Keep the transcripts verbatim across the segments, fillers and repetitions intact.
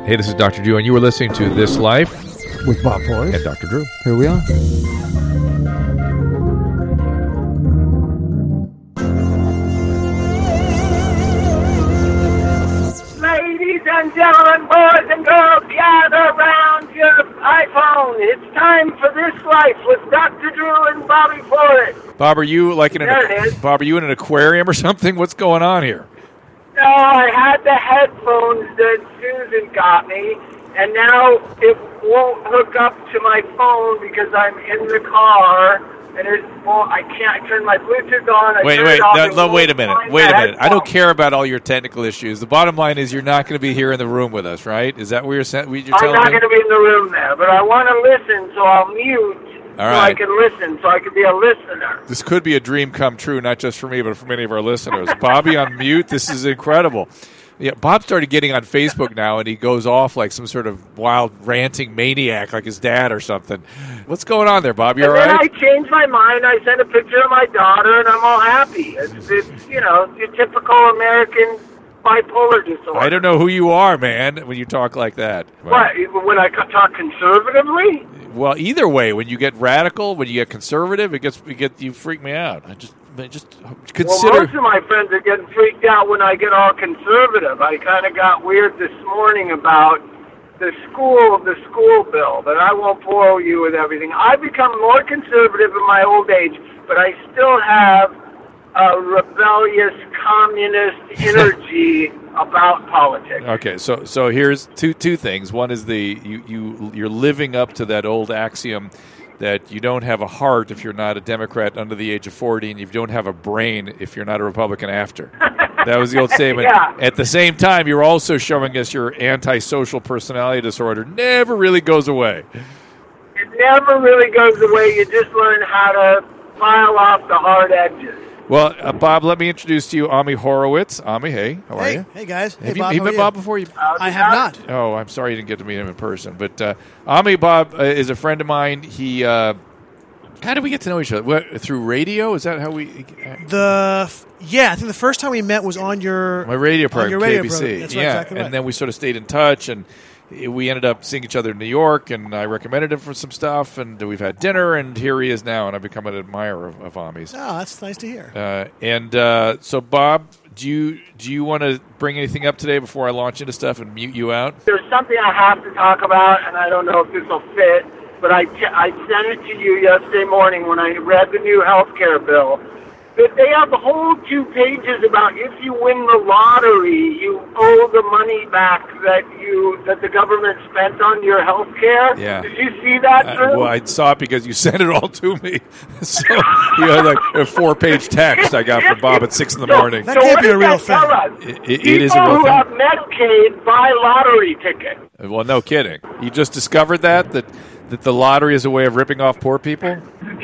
Hey, this is Doctor Drew, and you were listening to This Life with Bob Forrest and Doctor Drew. Here we are. Ladies and gentlemen, boys and girls, gather around your iPhone. It's time for This Life with Doctor Drew and Bobby Forrest. Bob, are you like in an There it is. Bob? Are you in an aquarium or something? What's going on here? No, I had the headphones that Susan got me, and now it won't hook up to my phone because I'm in the car, and it's well, I can't turn my Bluetooth on. I Wait, turn wait, it off, no, it no, won't wait a minute. find Wait the a minute. I don't headphones. care about all your technical issues. The bottom line is you're not going to be here in the room with us, right? Is that what you're saying? You're I'm telling not me? going to be in the room there, but I want to listen, so I'll mute All so right. I can listen, so I can be a listener. This could be a dream come true, not just for me, but for many of our listeners. Bobby on mute. This is incredible. Yeah, Bob started getting on Facebook now, and he goes off like some sort of wild ranting maniac, like his dad or something. What's going on there, Bob? You all And then right? I changed my mind. I sent a picture of my daughter, and I'm all happy. It's, it's you know, your typical American bipolar disorder. I don't know who you are, man, when you talk like that. What, when I co- talk conservatively? Well, either way, when you get radical, when you get conservative, it gets it get you freak me out. I just I just consider. Well, most of my friends are getting freaked out when I get all conservative. I kind of got weird this morning about the school, the school bill, but I won't bore you with everything. I've become more conservative in my old age, but I still have a rebellious communist energy about politics. Okay, so so here's two two things. One is the you you you're living up to that old axiom that you don't have a heart if you're not a Democrat under the age of forty, and you don't have a brain if you're not a Republican after. That was the old statement. Yeah. At the same time, you're also showing us your antisocial personality disorder never really goes away. It never really goes away. You just learn how to file off the hard edges. Well, uh, Bob, let me introduce to you Ami Horowitz. Ami, hey, how are Hey, you? hey guys. Have hey, you, Bob, you how met are Bob you? before? You, How's I it have going? not. oh, I'm sorry you didn't get to meet him in person. But uh, Ami, Bob, uh, is a friend of mine. He, uh, how did we get to know each other? What, through radio? Is that how we? Uh, The f- yeah, I think the first time we met was on your my radio on program, your radio K B C. program. That's right, yeah, exactly right. and then we sort of stayed in touch, and we ended up seeing each other in New York, and I recommended him for some stuff, and we've had dinner, and here he is now, and I've become an admirer of, of Ami's. Oh, that's nice to hear. Uh, and uh, so, Bob, do you do you want to bring anything up today before I launch into stuff and mute you out? There's something I have to talk about, and I don't know if this will fit, but I, t- I sent it to you yesterday morning when I read the new health care bill. That they have the whole two pages about if you win the lottery, you owe the money back that you that the government spent on your health care. Yeah. Did you see that, Uh, Drew? well, I saw it because you sent it all to me. So you had like a four-page text I got from Bob at six in the So- morning. That so can't what be a does real that tell thing. us? It- it- it People is a real who thing. have Medicaid buy lottery tickets. Well, no kidding. You just discovered that that that the lottery is a way of ripping off poor people.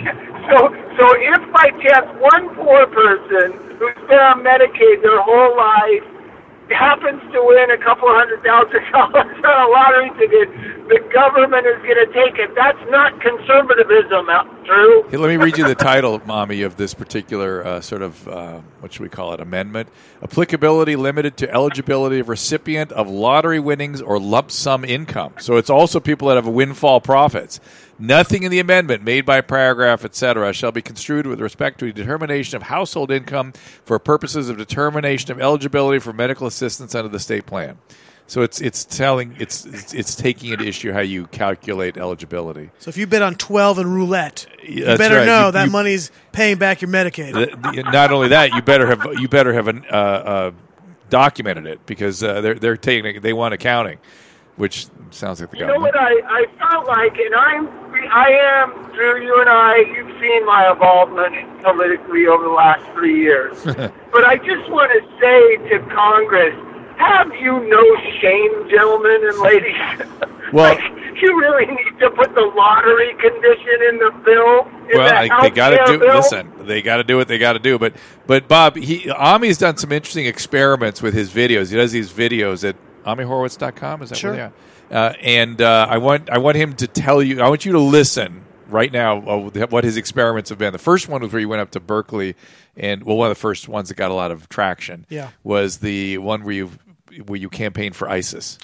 So, so if by chance one poor person who's been on Medicaid their whole life happens to win a couple hundred thousand dollars on a lottery ticket, the government is going to take it. That's not conservatism, Drew. Hey, let me read you the title, Mommy, of this particular uh, sort of, uh, what should we call it, amendment. Applicability limited to eligibility of recipient of lottery winnings or lump sum income. So it's also people that have windfall profits. Nothing in the amendment made by paragraph, et cetera, shall be construed with respect to a determination of household income for purposes of determination of eligibility for medical assistance under the state plan. So it's it's telling it's it's, it's taking into issue how you calculate eligibility. So if you bet on twelve and roulette, you That's better right. know You- that you- money's paying back your Medicaid. The- the- not only that, you better have you better have an, uh, uh, documented it because uh, they're they're taking they want accounting, which sounds like the You know government. what I, I felt like, and I'm, I am, Drew, you and I, you've seen my involvement politically over the last three years. But I just want to say to Congress, have you no shame, gentlemen and ladies? Well- like, you really need to put the lottery condition in the bill. In Well, the I, they health got to care do. bill? Listen, they got to do what they got to do. But, but Bob, he Ami's done some interesting experiments with his videos. He does these videos at ami horowitz dot com. Is that Sure. where they are? Uh, and uh, I want I want him to tell you. I want you to listen right now uh, what his experiments have been. The first one was where he went up to Berkeley, and well, one of the first ones that got a lot of traction. Yeah. was the one where you where you campaigned for ISIS.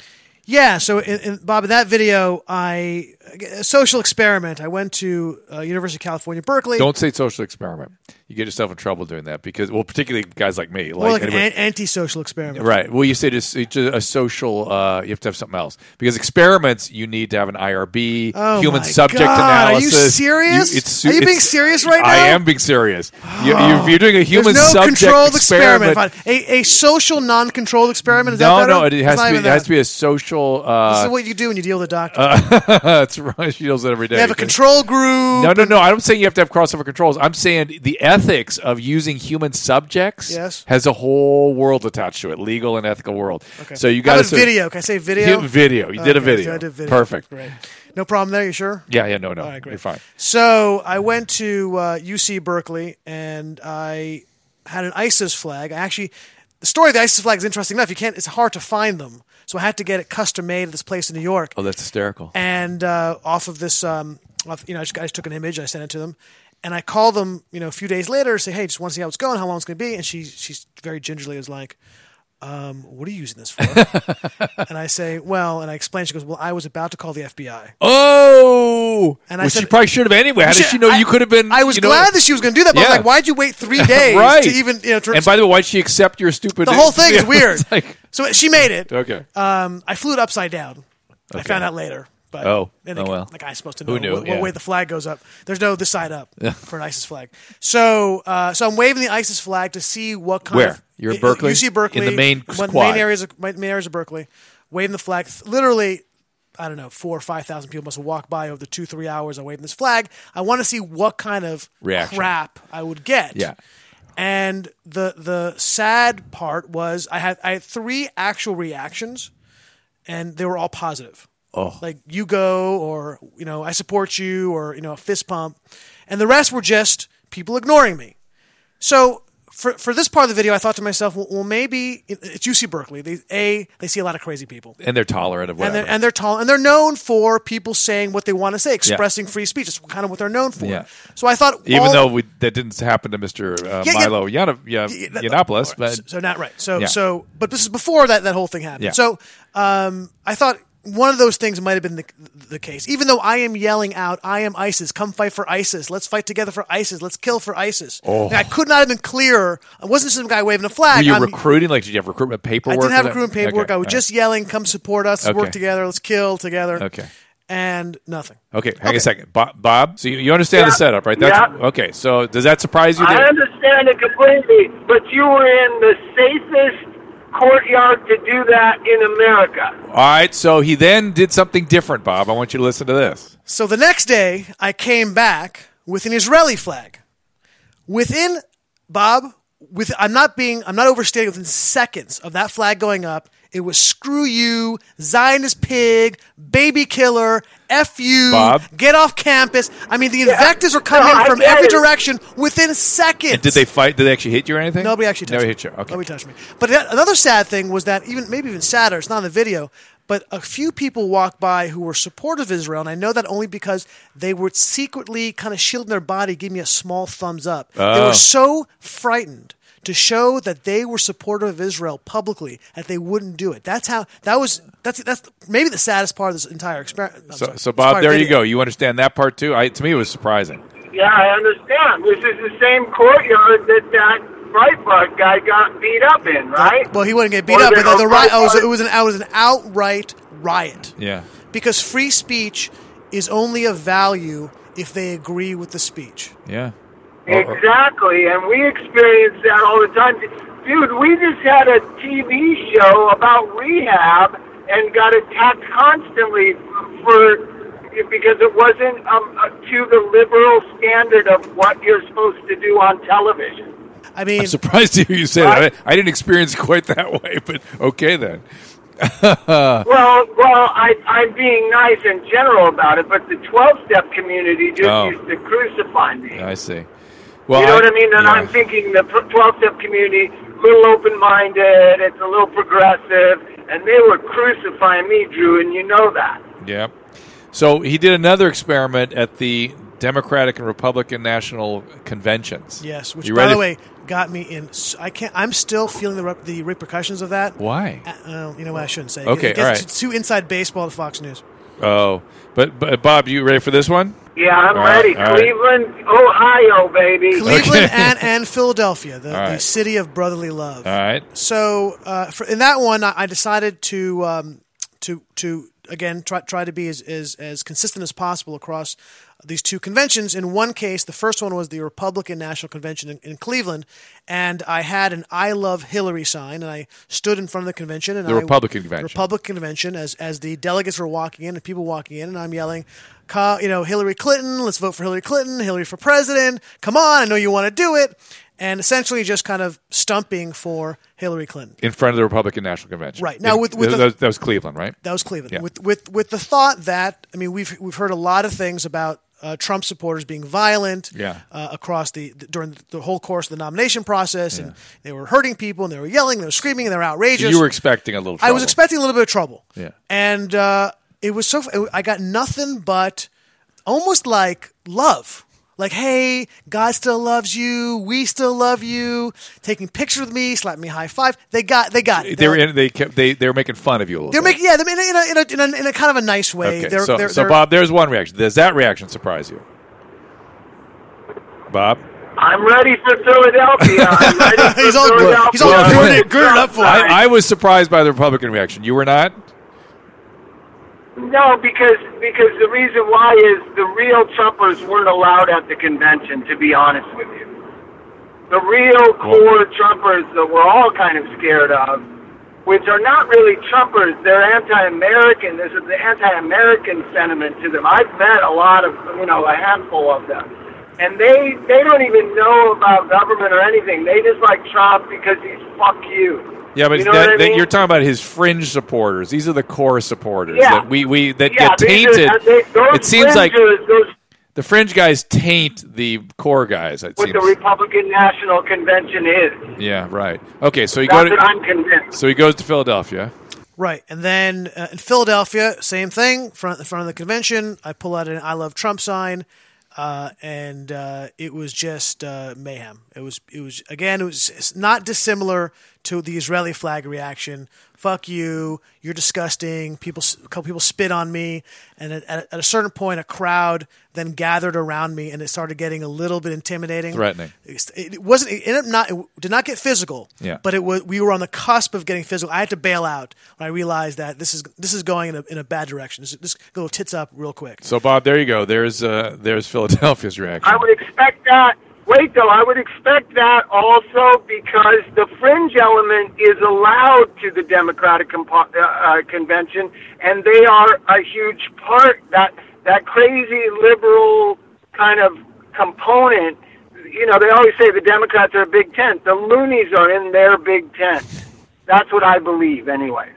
Yeah, so in, in, Bob, in that video, I a social experiment. I went to uh, University of California, Berkeley. Don't say social experiment. You get yourself in trouble doing that because, well, particularly guys like me. More like, like an an- anti-social experiment. Right. Well, you say just, it's just a social, uh, you have to have something else. Because experiments, you need to have an I R B, oh human my subject God. analysis. Are you serious? You, it's, Are you it's, being serious right now? I am being serious. You, you, if you're doing a human There's no subject controlled experiment. experiment. A, a social, non-controlled experiment, is no, that better? No, it has, to be, it has that. to be a social. Uh, this is what you do when you deal with a doctor. Uh, that's right. She does it every day. They have a control group. No, no, no. I'm saying you have to have crossover controls. I'm saying the ethics of using human subjects yes. has a whole world attached to it, legal and ethical world. Okay. So you got to video. Can I say video? Video. You did okay, a video. So I did video. Perfect. Great. No problem there. You sure? Yeah, yeah. No, no. All right, great. You're fine. So I went to uh, U C Berkeley and I had an ISIS flag. I actually, the story of the ISIS flag is interesting enough. You can't. It's hard to find them. So I had to get it custom made at this place in New York. Oh, that's hysterical. And uh, off of this, um, off, you know, I just, I just took an image. I sent it to them. And I called them, you know, a few days later, say, hey, just want to see how it's going, how long it's going to be. And she, she's very gingerly was like, um, what are you using this for? And I say, well, and I explained. She goes, well, I was about to call the F B I. Oh, and well, I said, she probably should have anyway. How she, did she know I, you could have been? I was you know, glad that she was going to do that. But yeah. I was like, why'd you wait three days right. to even, you know? To, and by the way, why'd she accept your stupid? The whole thing yeah, is weird. Like, so she made it. Okay. Um, I flew it upside down. Okay. I found out later. But oh, and oh the, well. the guy's supposed to know Who knew? what, yeah. what way the flag goes up. There's no this side up for an ISIS flag. So, uh, so I'm waving the ISIS flag to see what kind Where? of You're in Berkeley? U C Berkeley In the main one, squad. main areas, of, main areas of Berkeley. Waving the flag. Literally, I don't know, four or five thousand people must have walked by over the two three hours. I'm waving this flag. I want to see what kind of reaction crap I would get. Yeah. And the the sad part was I had I had three actual reactions, and they were all positive. Oh. Like you go, or you know, I support you, or you know, a fist pump, and the rest were just people ignoring me. So for for this part of the video, I thought to myself, well, well maybe it's U C Berkeley. They a they see a lot of crazy people, and they're tolerant of whatever, and they're, and they're tall, and they're known for people saying what they want to say, expressing yeah. free speech. It's kind of what they're known for. Yeah. So I thought, even all, though we, that didn't happen to Mister Uh, yeah, Milo yeah, Yiannopoulos, yeah, Yiannopoulos, right. but so, so not right. So yeah. so, but this is before that that whole thing happened. Yeah. So um, I thought. One of those things might have been the, the case. Even though I am yelling out, I am ISIS, come fight for ISIS, let's fight together for ISIS, let's kill for ISIS. Oh. I could not have been clearer. I wasn't some guy waving a flag. Were you I'm, recruiting? Like, did you have recruitment paperwork? I didn't have that? recruitment paperwork. Okay. I was All just right. yelling, come support us, let's Okay. work together, let's kill together. Okay. And nothing. Okay, hang Okay. a second. Bob, Bob so you, you understand Yeah. the setup, right? That's, Yeah. Okay, so does that surprise you? I That, understand it completely, but you were in the safest courtyard to do that in America. all right, so he then did something different, Bob. I want you to listen to this. So the next day, I came back with an Israeli flag. Within, Bob, with I'm not being, I'm not overstating. Within seconds of that flag going up, it was "screw you," "Zionist pig," "baby killer," "F you," Bob? "get off campus." I mean, the invectives were coming No, I in from get every it. direction within seconds. And did they fight? Did they actually hit you or anything? Nobody actually touched Nobody me. hit you. Okay. Nobody touched me. But that- another sad thing was that even maybe even sadder. It's not in the video, but a few people walked by who were supportive of Israel, and I know that only because they were secretly kind of shielding their body, giving me a small thumbs up. They Oh. were so frightened to show that they were supportive of Israel publicly that they wouldn't do it. That's how. That was. That's that's maybe the saddest part of this entire experiment. So, so Bob, there you go. You understand that part too? I, to me, it was surprising. Yeah, I understand. This is the same courtyard that that Breitbart guy got beat up in, right? Well, he wouldn't get beat Or up, they- but the, the or riot. Oh, it was, Breitbart- it was an. It was an outright riot. Yeah. Because free speech is only of value if they agree with the speech. Yeah. Or- or- Exactly, and we experience that all the time. Dude, we just had a T V show about rehab and got attacked constantly for because it wasn't um, uh, to the liberal standard of what you're supposed to do on television. I mean, I'm surprised to hear you say Right? that. I, I didn't experience it quite that way, but okay then. Well, well, I, I'm being nice in general about it, but the twelve-step community just Oh. used to crucify me. I see. Well, You know what I mean? And yeah. I'm thinking the twelve-step community, a little open-minded, it's a little progressive, and they were crucifying me, Drew, and you know that. Yeah. So he did another experiment at the Democratic and Republican national conventions. Yes, which, You by ready the f- way, got me in. I can't. I'm still feeling the re- the repercussions of that. Why? Uh, you know what? I shouldn't say. Okay, it gets all right. too inside baseball to Fox News. Oh, but, but Bob, you ready for this one? Yeah, I'm All right, ready. all right. Cleveland, Ohio, baby. Cleveland Okay. and, and Philadelphia, the, All right. the city of brotherly love. All right. So uh, for, in that one, I, I decided to um, to to again try try to be as, as as consistent as possible across these two conventions. In one case, the first one was the Republican National Convention in, in Cleveland, and I had an "I Love Hillary" sign, and I stood in front of the convention. And The I, Republican convention. Republican convention, as as the delegates were walking in and people walking in, and I'm yelling, "Ca- you know, Hillary Clinton, let's vote for Hillary Clinton, Hillary for president. Come on, I know you want to do it." And essentially just kind of stumping for Hillary Clinton. In front of the Republican National Convention. Right. Now, In- with- with that, the- was, that was Cleveland, right? That was Cleveland. Yeah. With with with the thought that I mean we've we've heard a lot of things about uh, Trump supporters being violent Yeah. uh, across the, the during the whole course of the nomination process, and they were hurting people, and they were yelling, they were screaming, and they were outrageous. So you were expecting a little trouble. I was expecting a little bit of trouble. Yeah. And uh, it was so I got nothing but almost like love. Like, hey, God still loves you. We still love you. Taking pictures with me, slapping me high five. They got, they got it. They were They're- in, they kept they they were making fun of you a little They're bit. making, yeah, they're in a, in a, in a, in a, in a kind of a nice way. Okay, They're, so, they're, so they're- Bob, there's one reaction. Does that reaction surprise you? Bob? ready for Philadelphia. I'm ready for He's all- Philadelphia. he's all Well, girded- girded up for it. I, I was surprised by the Republican reaction. You were not? No, because because the reason why is the real Trumpers weren't allowed at the convention, to be honest with you. The real core Trumpers that we're all kind of scared of, which are not really Trumpers, they're anti-American. There's the anti-American sentiment to them. I've met a lot of, you know, a handful of them. And they, they don't even know about government or anything. They just like Trump because he's fuck you. Yeah, but You know that, what I that mean? you're talking about his fringe supporters. These are the core supporters Yeah. that we, we that Yeah, get these are- tainted. they- those It seems like fringes, those the fringe guys taint the core guys. It what seems. the Republican National Convention is. Yeah, right. Okay, so you That's go what to I'm convinced. so he goes to Philadelphia. right. And then uh, in Philadelphia, same thing. Front in front of the convention, I pull out an "I Love Trump" sign, uh, and uh, it was just uh, mayhem. It was it was again. It was it's not dissimilar to the Israeli flag reaction. Fuck you! You're disgusting. People, a couple people spit on me, and at, at, at a certain point, a crowd then gathered around me, and it started getting a little bit intimidating, Threatening. It, it wasn't. It ended up not. It did not get physical. Yeah. But it was. We were on the cusp of getting physical. I had to bail out when I realized that this is this is going in a in a bad direction. This, this go tits up real quick. So Bob, there you go. There's uh, there's Philadelphia's reaction. I would expect that. Wait, though, I would expect that also because the fringe element is allowed to the Democratic compo- uh, uh, convention, and they are a huge part. That that crazy liberal kind of component. You know, they always say the Democrats are a big tent. The loonies are in their big tent. That's what I believe, anyways.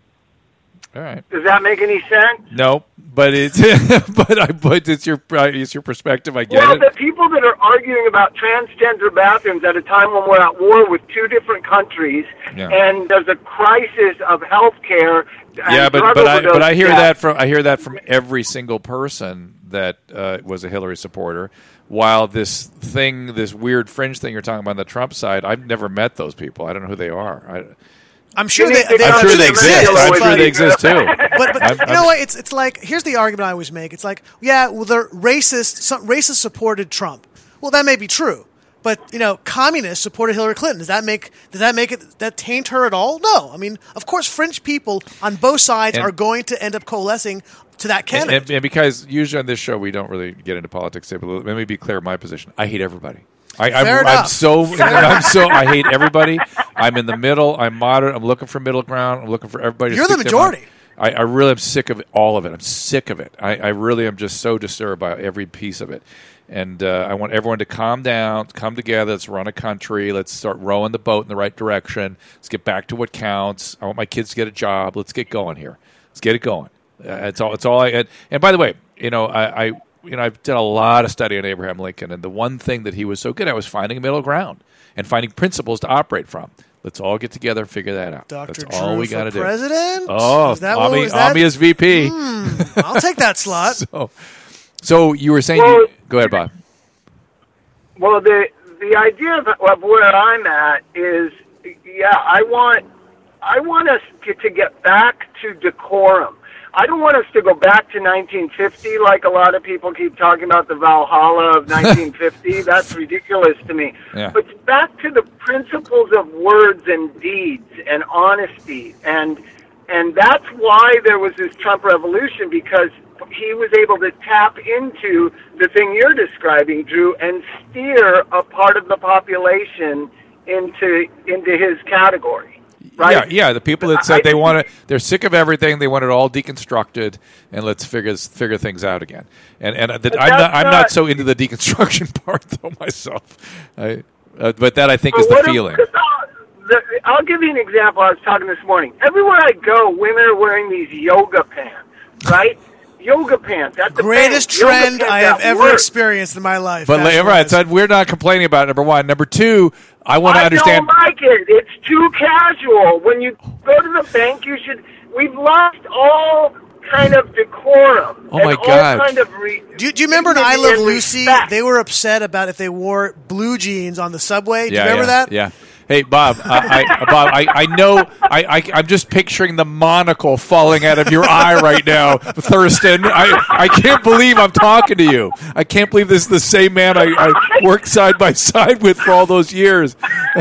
All right. Does that make any sense? No, but it's but I but it's your it's your perspective. I get Well, it. the people that are arguing about transgender bathrooms at a time when we're at war with two different countries, Yeah. and there's a crisis of health care. Yeah, but but I but I hear that from I hear that from every single person that uh, was a Hillary supporter. While this thing, this weird fringe thing you're talking about on the Trump side, I've never met those people. I don't know who they are. I, I'm sure You they. need to they go I'm to sure the they exist. regular I'm sure way. they exist too. But, but I'm- you I'm- know what? It's it's like here's the argument I always make. It's like, yeah, well, they're racist. Some racist supported Trump. Well, that may be true, but you know, communists supported Hillary Clinton. Does that make does that make it that taint her at all? No. I mean, of course, fringe people on both sides And- are going to end up coalescing to that And, candidate. and, and because usually on this show we don't really get into politics, but let me be clear. My position: I hate everybody. I, I'm, Fair I'm enough. so I'm so I hate everybody. I'm in the middle. I'm moderate. I'm looking for middle ground. I'm looking for everybody. to You're the speak their mind. majority. I, I really am sick of it, all of it. I'm sick of it. I, I really am just so disturbed by every piece of it. And uh, I want everyone to calm down, come together. Let's run a country. Let's start rowing the boat in the right direction. Let's get back to what counts. I want my kids to get a job. Let's get going here. Let's get it going. Uh, it's all. It's all. I. And, and by the way, you know, I, I, you know, I've done a lot of study on Abraham Lincoln, and the one thing that he was so good at was finding a middle ground and finding principles to operate from. Let's all get together and figure that out. Doctor That's Drew all we for got to do. president? Oh, is that what Ami, was that? Ami as V P. I'll take that slot. So, So you were saying, Well, you, go ahead, Bob. Well, the the idea of, of where I'm at is, yeah, I want I want us to, to get back to decorum. I don't want us to go back to nineteen fifty like a lot of people keep talking about the Valhalla of nineteen fifty. That's ridiculous to me. Yeah. But back to the principles of words and deeds and honesty. And and that's why there was this Trump revolution, because he was able to tap into the thing you're describing, Drew, and steer a part of the population into into his category. Right? Yeah, yeah. The people that said they want to, they're sick of everything. They want it all deconstructed, and let's figure figure things out again. And and the, I'm not I'm not, not so into the deconstruction part though myself. I, uh, but that I think is the feeling. If, the, I'll give you an example. I was talking this morning. Everywhere I go, women are wearing these yoga pants, right? Yoga pants. That's the greatest thing. trend I have ever work. experienced in my life. But la- right, so we're not complaining about it, number one. Number two, I want to understand. I don't like it. It's too casual. When you go to the bank, you should. We've lost all kind of decorum. Oh my and God! All kind of re- do, you, do you remember in I Love Lucy? Respect. They were upset about if they wore blue jeans on the subway. Do yeah, you remember yeah, that? Yeah. Hey, Bob. Uh, I, Bob, I, I know. I, I, I'm just picturing the monocle falling out of your eye right now, Thurston. I, I can't believe I'm talking to you. I can't believe this is the same man I, I worked side by side with for all those years.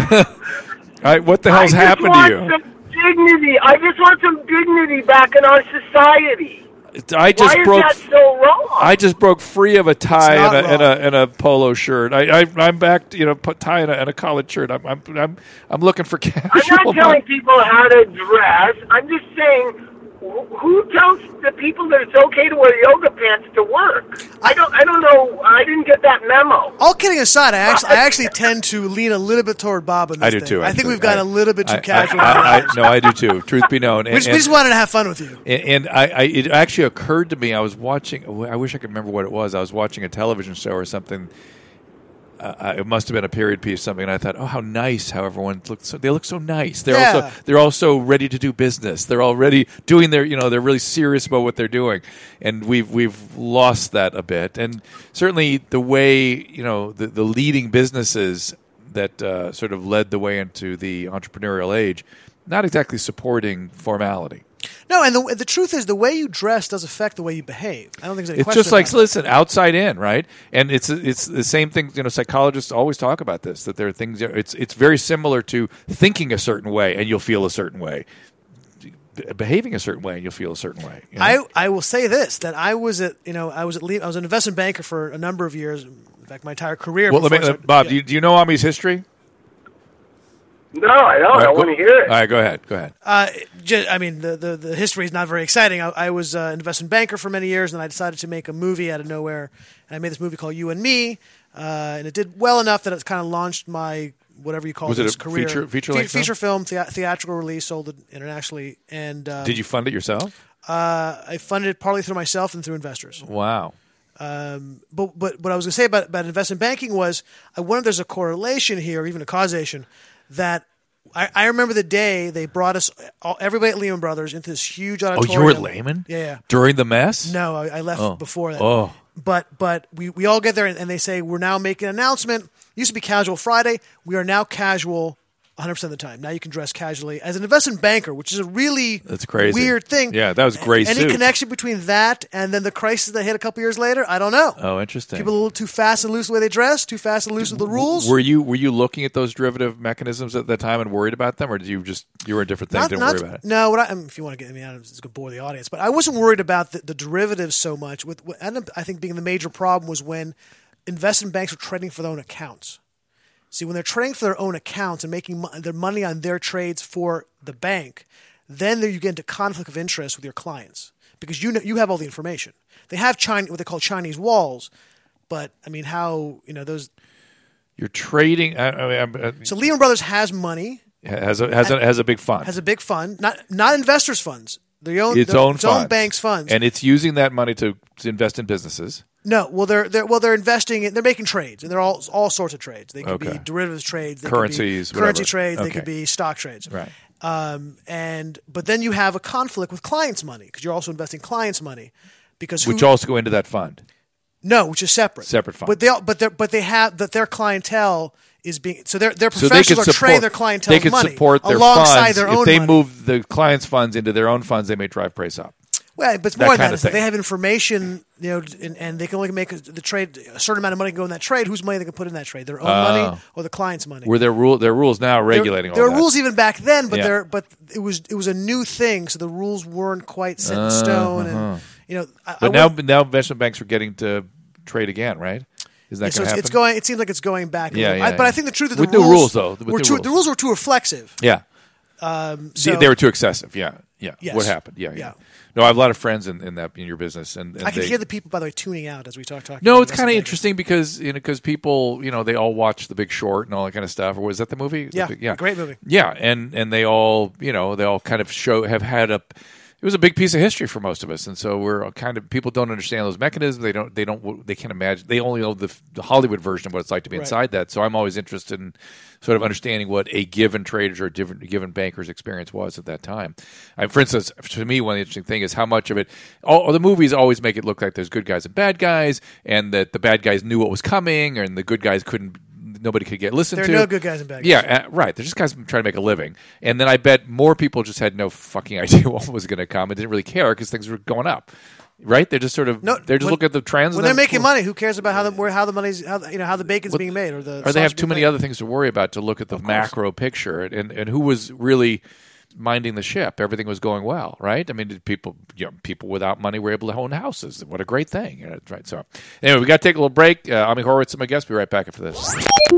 I, what the hell's I happened to you? Some dignity. I just want some dignity back in our society. I just Why broke. is that so wrong? I just broke free of a tie and a, not and a and a polo shirt. I, I I'm back, to, you know, put tie and a, and a collared shirt. I'm I'm I'm I'm looking for casual. I'm not telling people how to dress. I'm just saying, wh- who tells the people that it's okay to wear yoga pants to work? I don't. I don't know. I didn't get that memo. All kidding aside, I actually, I actually tend to lean a little bit toward Bob on this I do thing. too. I think actually. we've got I, a little bit too I, casual. I, I, I, no, I do too. Truth be known, and, we, just, we and, just wanted to have fun with you. and, and I, I, it actually occurred to me. I was watching. I wish I could remember what it was. I was watching a television show or something. Uh, it must have been a period piece, something, and I thought, oh, how nice! How everyone looks. So, they look so nice. They're Yeah. also they're also ready to do business. They're already doing their, you know, they're really serious about what they're doing, and we've we've lost that a bit. And certainly the way, you know, the the leading businesses that uh, sort of led the way into the entrepreneurial age, not exactly supporting formality. No, and the the truth is, the way you dress does affect the way you behave. I don't think there's any It's question just like, about that. listen, outside in, right? And it's it's the same thing. You know, psychologists always talk about this, that there are things. It's it's very similar to thinking a certain way and you'll feel a certain way, behaving a certain way and you'll feel a certain way. You know? I I will say this, that I was at you know I was at Le- I was an investment banker for a number of years. In fact, my entire career. Well, let me, before I started- Bob, yeah. do you, do you know Ami's history? No, I don't. All right, I go- want to hear it. All right, go ahead. Go ahead. Uh, ju- I mean, the, the, the history is not very exciting. I, I was uh, an investment banker for many years, and I decided to make a movie out of nowhere. And I made this movie called You and Me, uh, and it did well enough that it kind of launched my whatever you call Was it this a career. feature- feature Fe- length film? feature film, thea- theatrical release, sold it internationally. And um, Did you fund it yourself? uh, I funded it partly through myself and through investors. Wow. Um, but but what I was going to say about, about investment banking was I wonder if there's a correlation here, or even a causation, that I, I remember the day they brought us, all, everybody at Lehman Brothers, into this huge Oh, auditorium. you were at Lehman? Yeah, yeah. During the mess? No, I, I left Oh. before that. Oh. But but we, we all get there and, and they say, we're now making an announcement. It used to be Casual Friday. We are now casual one hundred percent of the time. Now you can dress casually as an investment banker, which is a really That's crazy. weird thing. Yeah, that was a great Any suit. connection between that and then the crisis that hit a couple years later? I don't know. Oh, interesting. People a little too fast and loose the way they dress, too fast and loose with the rules. Were you were you looking at those derivative mechanisms at that time and worried about them, or did you just you were a different thing, Not- didn't not- worry about it? No, what I, I mean, if you want to get me out of it's going to bore the audience, but I wasn't worried about the, the derivatives so much. With, with ended up, I think being the major problem was when investment banks were trading for their own accounts. See, when they're trading for their own accounts and making mo- their money on their trades for the bank, then there you get into conflict of interest with your clients because you know you have all the information. They have China, what they call Chinese walls, but I mean, how you know those? You're trading. I, I mean, I'm- So Lehman Brothers has money, has a has a has a big fund. has a big fund, not not investors' funds, their own its their, own its own funds. banks' funds, and it's using that money to, to invest in businesses. No, well they're they're well they're investing in, they're making trades, and they're all all sorts of trades. They could Okay. be derivatives trades, they Currencies, could be currency whatever. trades, they Okay. could be stock trades. Right. Um, and but then you have a conflict with clients' money because you're also investing clients' money because who, Which also go into that fund. No, which is separate. Separate fund. But they all, but they but they have that their clientele is being so their their So they professionals can are trading support, their clientele's they can money support their alongside funds. their If own they money. move the clients' funds into their own funds, they may drive price up. Well, but it's that more than kind that. of Is that thing. they have information, you know, and, and they can only make the trade. A certain amount of money can go in that trade. Whose money they can put in that trade? Their own money or the client's money? Were there rule? There are rules now regulating there, all there that. were rules even back then, but Yeah. there, but it was it was a new thing, so the rules weren't quite set in stone. And you know, I, But I now, would- now investment banks are getting to trade again, right? Is that so going to it's, happen? it's going. It seems like it's going back. a Yeah, little. yeah, I, but I yeah. think the truth of the With new rules, rules, though. With were new too, rules. the rules were too reflexive. Yeah. Um, See, so they were too excessive. Yeah, yeah. Yes. What happened? Yeah, yeah, Yeah. No, I have a lot of friends in, in that in your business, and, and I can they, hear the people, by the way, tuning out as we talk. Talking No, about it's kind of investment interesting because you know because people you know they all watch The Big Short and all that kind of stuff. Or was that the movie? The Yeah, Big- yeah, great movie. Yeah, and and they all you know they all kind of show have had a. It was a big piece of history for most of us, and so we're kind of people don't understand those mechanisms. They don't. They don't. They can't imagine. They only know the, the Hollywood version of what it's like to be Right. inside that. So I'm always interested in sort of understanding what a given trader's or different given banker's experience was at that time. I, for instance, to me, one of the interesting things is how much of it. All the movies always make it look like there's good guys and bad guys, and that the bad guys knew what was coming, and the good guys couldn't. Nobody could get listened There are to. no good guys and bad guys. Yeah, uh, right. They're just guys trying to make a living. And then I bet more people just had no fucking idea what was going to come and didn't really care because things were going up. Right? They're just sort of No, they're just when- looking at the trends. When and they're then- making money, who cares about how the where, how the money's how the- you know how the bacon's being made or the Or they have sausage too being many made. other things to worry about to look at the macro picture and, and who was really minding the ship. Everything was going well, right? I mean, did people you know, people without money were able to own houses. What a great thing. You know, right. So anyway, we got to take a little break. Uh, Ami Horowitz and my guest. Be right back after this.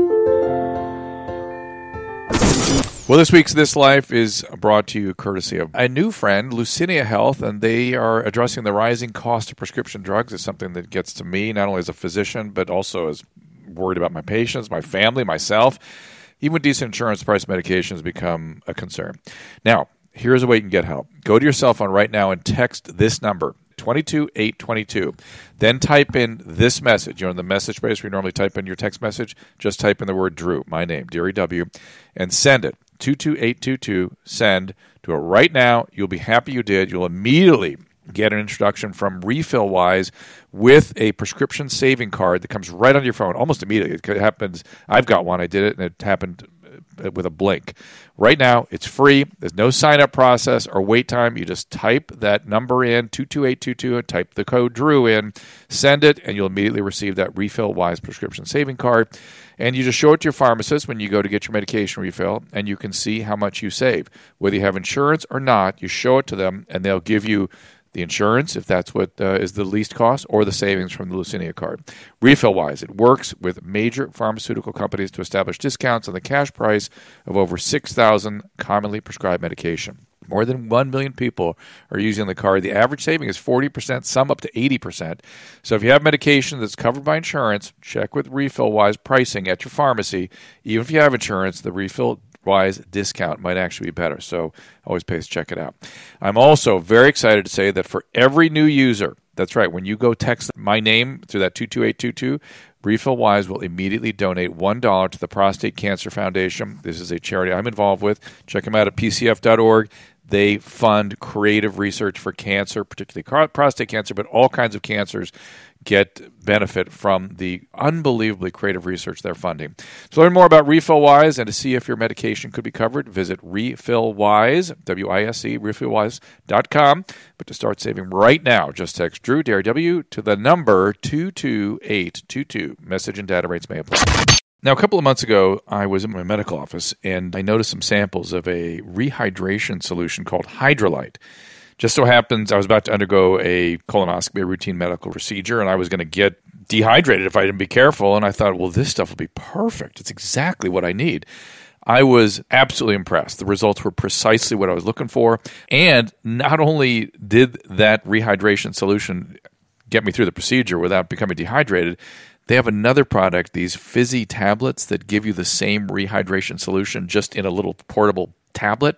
Well, this week's This Life is brought to you courtesy of a new friend, Lucinia Health, and they are addressing the rising cost of prescription drugs. It's something that gets to me, not only as a physician, but also as worried about my patients, my family, myself. Even with decent insurance, price medications become a concern. Now, here's a way you can get help. Go to your cell phone right now and text this number, two two eight two two. Then type in this message. You're in the message space where you normally type in your text message. Just type in the word Drew, my name, D R E W, and send it. two two eight two two. Send. Do it right now. You'll be happy you did. You'll immediately get an introduction from RefillWise with a prescription saving card that comes right on your phone almost immediately. It happens. I've got one. I did it, and it happened with a blink. Right now, it's free. There's no sign-up process or wait time. You just type that number in, two two eight two two, and type the code Drew in, send it, and you'll immediately receive that RefillWise prescription saving card. And you just show it to your pharmacist when you go to get your medication refill, and you can see how much you save. Whether you have insurance or not, you show it to them, and they'll give you the insurance, if that's what uh, is the least cost, or the savings from the Lucinia card. RefillWise, it works with major pharmaceutical companies to establish discounts on the cash price of over six thousand commonly prescribed medication. More than one million people are using the card. The average saving is forty percent, some up to eighty percent. So if you have medication that's covered by insurance, check with RefillWise pricing at your pharmacy. Even if you have insurance, the Refill Wise discount might actually be better. So always pays to check it out. I'm also very excited to say that for every new user, that's right, when you go text my name through that two two eight two two, RefillWise will immediately donate one dollar to the Prostate Cancer Foundation. This is a charity I'm involved with. Check them out at P C F dot org. They fund creative research for cancer, particularly prostate cancer, but all kinds of cancers get benefit from the unbelievably creative research they're funding. To learn more about RefillWise and to see if your medication could be covered, visit RefillWise, W I S E, RefillWise dot com. But to start saving right now, just text Drew, D R W, to the number two two eight two two. Message and data rates may apply. Now, a couple of months ago, I was in my medical office, and I noticed some samples of a rehydration solution called Hydralyte. Just so happens I was about to undergo a colonoscopy, a routine medical procedure, and I was going to get dehydrated if I didn't be careful. And I thought, well, this stuff will be perfect. It's exactly what I need. I was absolutely impressed. The results were precisely what I was looking for. And not only did that rehydration solution get me through the procedure without becoming dehydrated, they have another product, these fizzy tablets that give you the same rehydration solution just in a little portable tablet.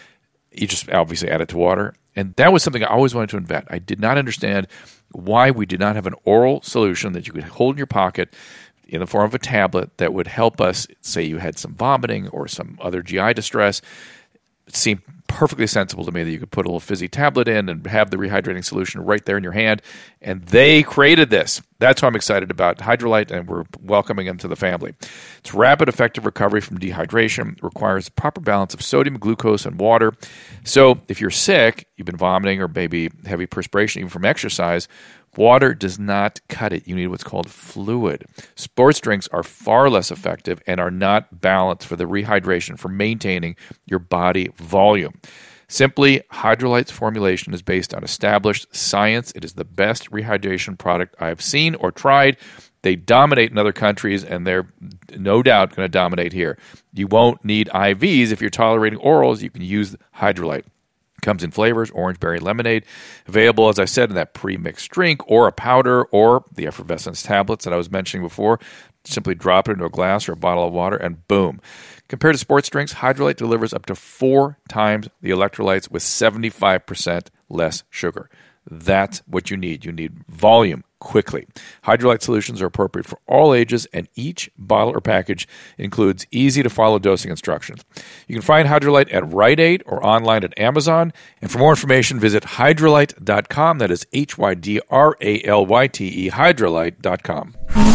You just obviously add it to water. And that was something I always wanted to invent. I did not understand why we did not have an oral solution that you could hold in your pocket in the form of a tablet that would help us, say you had some vomiting or some other G I distress. It seemed perfectly sensible to me that you could put a little fizzy tablet in and have the rehydrating solution right there in your hand. And they created this. That's why I'm excited about Hydralyte, and we're welcoming them to the family. It's rapid, effective recovery from dehydration. It requires a proper balance of sodium, glucose, and water. So if you're sick, you've been vomiting or maybe heavy perspiration even from exercise, water does not cut it. You need what's called fluid. Sports drinks are far less effective and are not balanced for the rehydration, for maintaining your body volume. Simply, Hydralyte's formulation is based on established science. It is the best rehydration product I've seen or tried. They dominate in other countries, and they're no doubt going to dominate here. You won't need I Vs. If you're tolerating orals, you can use Hydralyte. Comes in flavors, orange berry lemonade, available, as I said, in that pre-mixed drink or a powder or the effervescence tablets that I was mentioning before. Simply drop it into a glass or a bottle of water and boom. Compared to sports drinks, Hydralyte delivers up to four times the electrolytes with seventy-five percent less sugar. That's what you need. You need volume quickly. Hydralyte solutions are appropriate for all ages, and each bottle or package includes easy-to-follow dosing instructions. You can find Hydralyte at Rite Aid or online at Amazon. And for more information, visit hydralyte dot com. That is H Y D R A L Y T E, hydralyte dot com.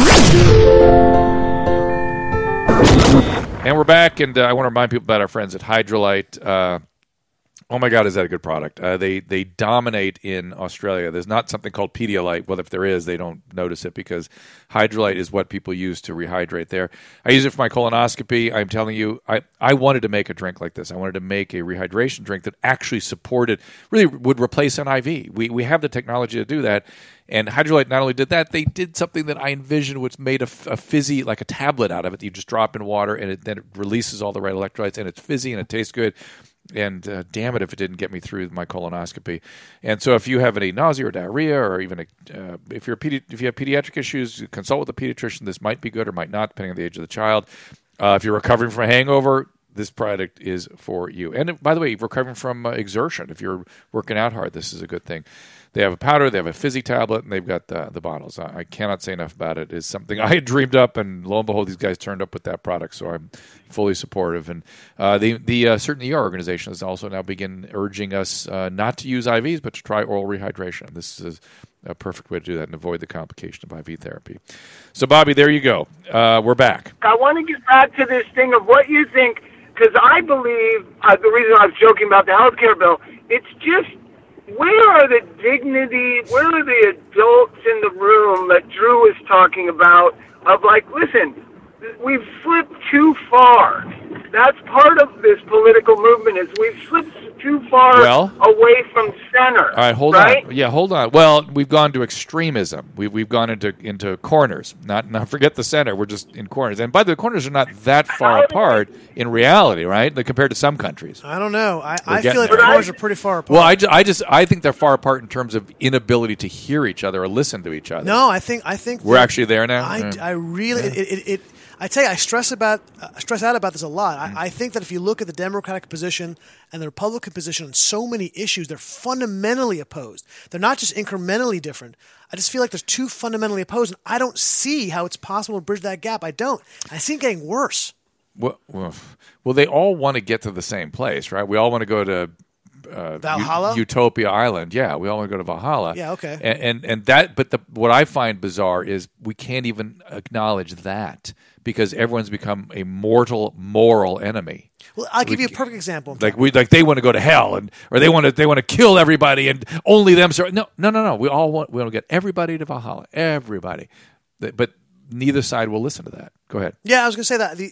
And we're back, and uh, I want to remind people about our friends at Hydralyte. Uh, oh, my God, is that a good product? Uh, they they dominate in Australia. There's not something called Pedialyte. Well, if there is, they don't notice it because Hydralyte is what people use to rehydrate there. I use it for my colonoscopy. I'm telling you, I, I wanted to make a drink like this. I wanted to make a rehydration drink that actually supported, really would replace an I V. We, we have the technology to do that. And Hydralyte not only did that, they did something that I envisioned, which made a, a fizzy, like a tablet out of it. You just drop in water, and it, then it releases all the right electrolytes, and it's fizzy, and it tastes good. And uh, damn it if it didn't get me through my colonoscopy. And so if you have any nausea or diarrhea, or even a, uh, if you're a pedi- if you have pediatric issues, consult with a pediatrician. This might be good or might not, depending on the age of the child. Uh, if you're recovering from a hangover, this product is for you. And by the way, recovering from uh, exertion, if you're working out hard, this is a good thing. They have a powder, they have a fizzy tablet, and they've got the, the bottles. I, I cannot say enough about it. It's something I had dreamed up, and lo and behold, these guys turned up with that product, so I'm fully supportive. And uh, the, the uh, Certain E R organization has also now begin urging us uh, not to use I Vs, but to try oral rehydration. This is a perfect way to do that and avoid the complication of I V therapy. So, Bobby, there you go. Uh, we're back. I want to get back to this thing of what you think, because I believe, uh, the reason I was joking about the health care bill, it's just, where are the dignity, where are the adults in the room that Drew was talking about of like, listen, we've slipped too far. That's part of this political movement is we've slipped too far well, away from center. All right, hold right? on. Yeah, hold on. Well, we've gone to extremism. We've we've gone into into corners. Not not forget the center. We're just in corners. And by the way, the corners are not that far apart in reality, right? Like, compared to some countries. I don't know. I, I getting feel like there. the corners are pretty far apart. Well, I, ju- I just I think they're far apart in terms of inability to hear each other or listen to each other. No, I think I think We're that- actually there now? I, Yeah. I really it, it, it I tell you, I stress about uh, stress out about this a lot. I, I think that if you look at the Democratic position and the Republican position on so many issues, they're fundamentally opposed. They're not just incrementally different. I just feel like they're too fundamentally opposed, and I don't see how it's possible to bridge that gap. I don't. I see it getting worse. Well, well, well, they all want to get to the same place, right? We all want to go to uh, Valhalla? U- Utopia Island. Yeah, we all want to go to Valhalla. Yeah, okay. And and, and that, but the, what I find bizarre is we can't even acknowledge that because everyone's become a mortal moral enemy. Well, I'll give We- you a perfect example. Like we, like they want to go to hell, and or they want to, they want to kill everybody, and only them. Sur- no, no, no, no. We all want, we want to get everybody to Valhalla, everybody. But neither side will listen to that. Go ahead. Yeah, I was going to say that the,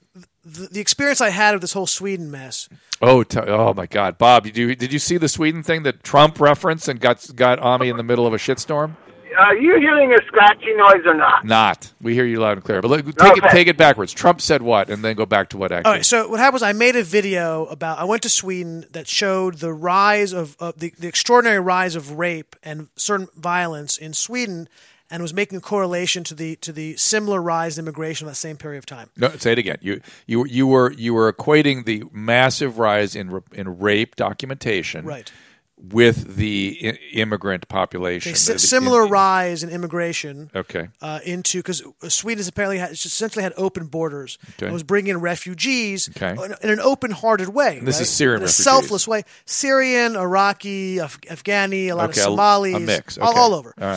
the the experience I had of this whole Sweden mess. Oh, t- oh my God, Bob! Did you did you see the Sweden thing that Trump referenced and got got Ami in the middle of a shitstorm? Are you hearing a scratchy noise or not? Not. We hear you loud and clear. But look, take Okay. it take it backwards. Trump said what, and then go back to what actually. All right, so what happened was I made a video about I went to Sweden that showed the rise of, of the, the extraordinary rise of rape and certain violence in Sweden, and was making a correlation to the to the similar rise in immigration in that same period of time. No, say it again. You you you were you were equating the massive rise in ra- in rape documentation, Right. with the I- immigrant population. A si- The- similar in- rise in immigration Okay. uh, into because Sweden has apparently had, essentially had open borders Okay. and was bringing in refugees Okay. in, in an open-hearted way. This right? is Syrian in a refugees. selfless way. Syrian, Iraqi, Af- Afghani, a lot Okay, of a- Somalis, a mix. all, Okay. all over. All right.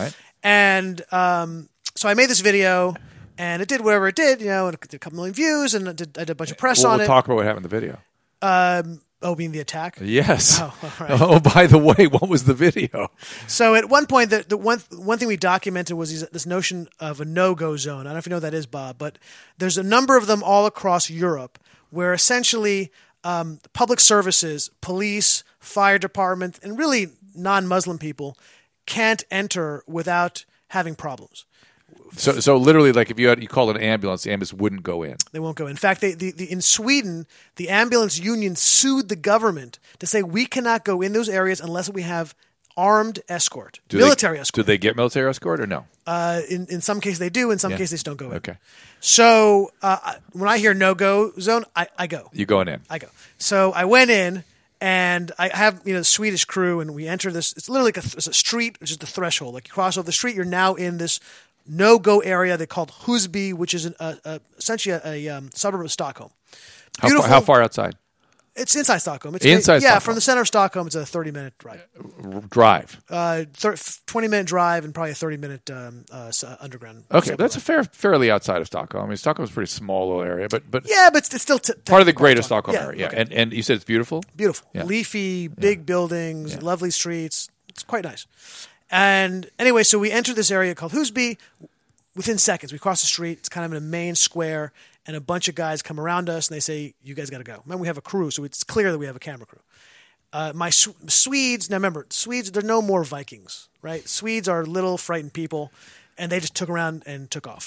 And um, so I made this video, and it did whatever it did. You know, it did a couple million views, and I did, I did a bunch of press Well, on we'll it. talk about what happened in the video. Um, oh, being the attack? Yes. Oh, all right. Oh, by the way, what was the video? So at one point, the, the one one thing we documented was these, this notion of a no-go zone. I don't know if you know what that is, Bob, but there's a number of them all across Europe where essentially um, public services, police, fire department, and really non-Muslim people can't enter without having problems. So, so literally, like if you had you called an ambulance, the ambulance wouldn't go in. They won't go in. In fact, they, the, the, in Sweden, the ambulance union sued the government to say we cannot go in those areas unless we have armed escort, Do military they, escort. Do they get military escort or no? Uh, in, in some cases they do. In some Yeah. cases they just don't go in. Okay. So uh, when I hear no-go zone, I, I go. You going in? I go. So I went in, and I have you know the Swedish crew, and we enter this. It's literally like a, it's a street, which is the threshold. Like you cross over the street, you're now in this no-go area they called Husby, which is an, a, a, essentially a, a um, suburb of Stockholm. How far, Beautiful. how far outside? It's inside Stockholm. It's Inside Yeah, Stockholm. from the center of Stockholm, it's a thirty-minute drive. Drive. Uh, twenty-minute drive and probably a thirty-minute um, uh, s- uh, underground. Okay, subway. that's a fair, fairly outside of Stockholm. I mean, Stockholm's a pretty small little area, but but Yeah, but it's still t- part of the technically greater part Stockholm Yeah, area. Yeah, okay. and and you said it's beautiful. Beautiful. Yeah. Leafy, big buildings, lovely streets. It's quite nice. And anyway, so we enter this area called Husby. Within seconds, we cross the street. It's kind of in a main square, and a bunch of guys come around us, and they say, you guys got to go. Remember, we have a crew, so it's clear that we have a camera crew. Uh, my Sw- Swedes, now remember, Swedes, they're no more Vikings, right? Swedes are little, frightened people, and they just took around and took off.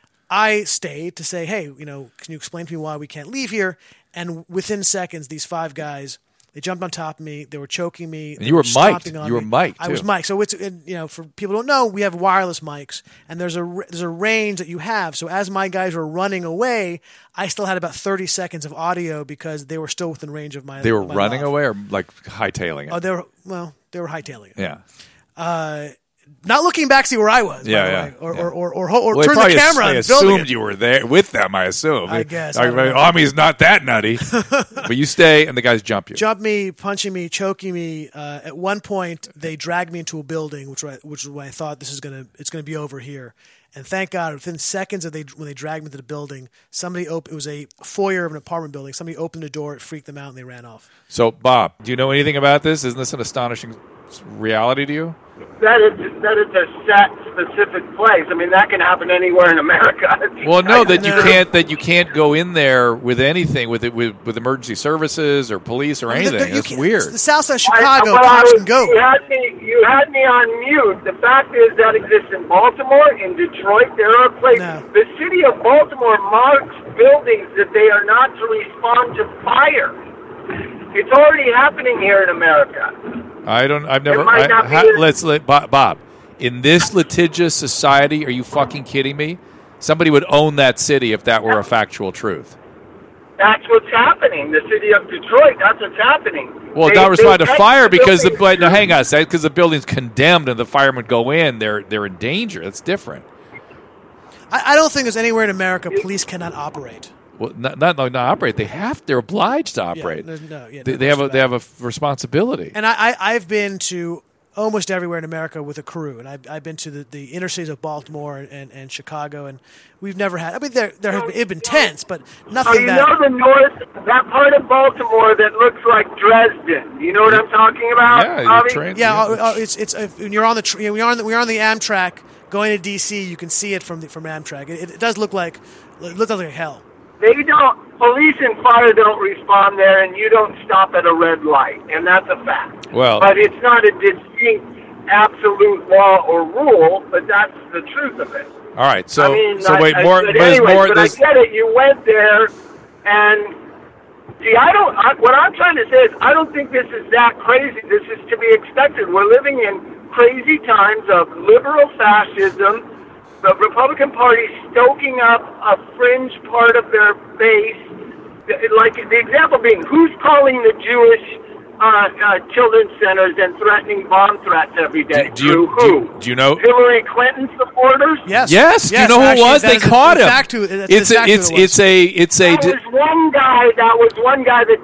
I stayed to say, hey, you know, can you explain to me why we can't leave here? And within seconds, these five guys, they jumped on top of me. They were choking me. And they you were stomping mic'd. on You were me. mic'd, I was too. mic'd. So it's, and, you know, for people who don't know, we have wireless mics, and there's a r- there's a range that you have. So as my guys were running away, I still had about thirty seconds of audio because they were still within range of my. They were my running lav. away or like hightailing it. Oh, they were well. They were hightailing it. yeah. Uh, not looking back to see where I was. by Yeah, the yeah, way. Or, yeah. or or or or, or Well, they turn the probably camera ass- on. they and filming assumed it. you were there with them. I assume. I guess, Like, I don't know. Army's not that nutty, but you stay and the guys jump you. Jump me, punching me, choking me. Uh, at one point, they dragged me into a building, which I, which is when I thought this is gonna it's gonna be over here. And thank God, within seconds of they when they dragged me into the building, somebody opened. It was a foyer of an apartment building. Somebody opened the door, it freaked them out, and they ran off. So, Bob, do you know anything about this? Isn't this an astonishing reality to you? That is that is a set specific place. I mean, that can happen anywhere in America. Well, no, that you No. can't that you can't go in there with anything with it with, with emergency services or police or I mean, anything. the- the- you That's can't- weird. The South Side of I- Chicago, well, I cops was- can go. You had me. You had me on mute. The fact is that exists in Baltimore, in Detroit. There are places. No. The city of Baltimore marks buildings that they are not to respond to fire. It's already happening here in America. I don't. I've never. might I, not be ha- as- let's let Bob, Bob. In this litigious society, are you fucking kidding me? Somebody would own that city if that were a factual truth. That's what's happening. The city of Detroit. That's what's happening. Well, They- not respond they to take fire because the buildings- but no, hang on, because the building's condemned and the firemen go in. They're they're in danger. That's different. I, I don't think there's anywhere in America police cannot operate. Well, not not, not operate. They have. They're obliged to operate. there's no- yeah, they, no they have a question they about have a f- responsibility. And I, I, I've been to almost everywhere in America with a crew, and I've, I've been to the, the inner cities of Baltimore and, and Chicago, and we've never had. I mean, there there have been, it's been tense, but Oh, nothing you that. know the north, that part of Baltimore that looks like Dresden. You know what I'm talking about? Yeah, you're Avi? trained- yeah, oh, oh, it's it's if when you're on the tr- you know, we're on the, we're on the Amtrak going to D C. You can see it from the, from Amtrak. It, it does look like it looks like hell. They don't. Police and fire don't respond there, and you don't stop at a red light, and that's a fact. Well- but it's not a distinct, absolute law or rule, but that's the truth of it. All right. So I mean, so I- wait I- more. But There's anyway, more. but There's, I get it. You went there, and see, I don't. I, what I'm trying to say is, I don't think this is that crazy. This is to be expected. We're living in crazy times of liberal fascism. The Republican Party stoking up a fringe part of their base. Like the example being, who's calling the Jewish uh, uh, children's centers and threatening bomb threats every day? Do- do you- Through do who? you- do you know- Hillary Clinton supporters? Yes, yes. Do you know who actually, it was? that They is caught in him. fact who- that's it's a, exactly it's who it was. it's a it's a. That was one guy. That was one guy that did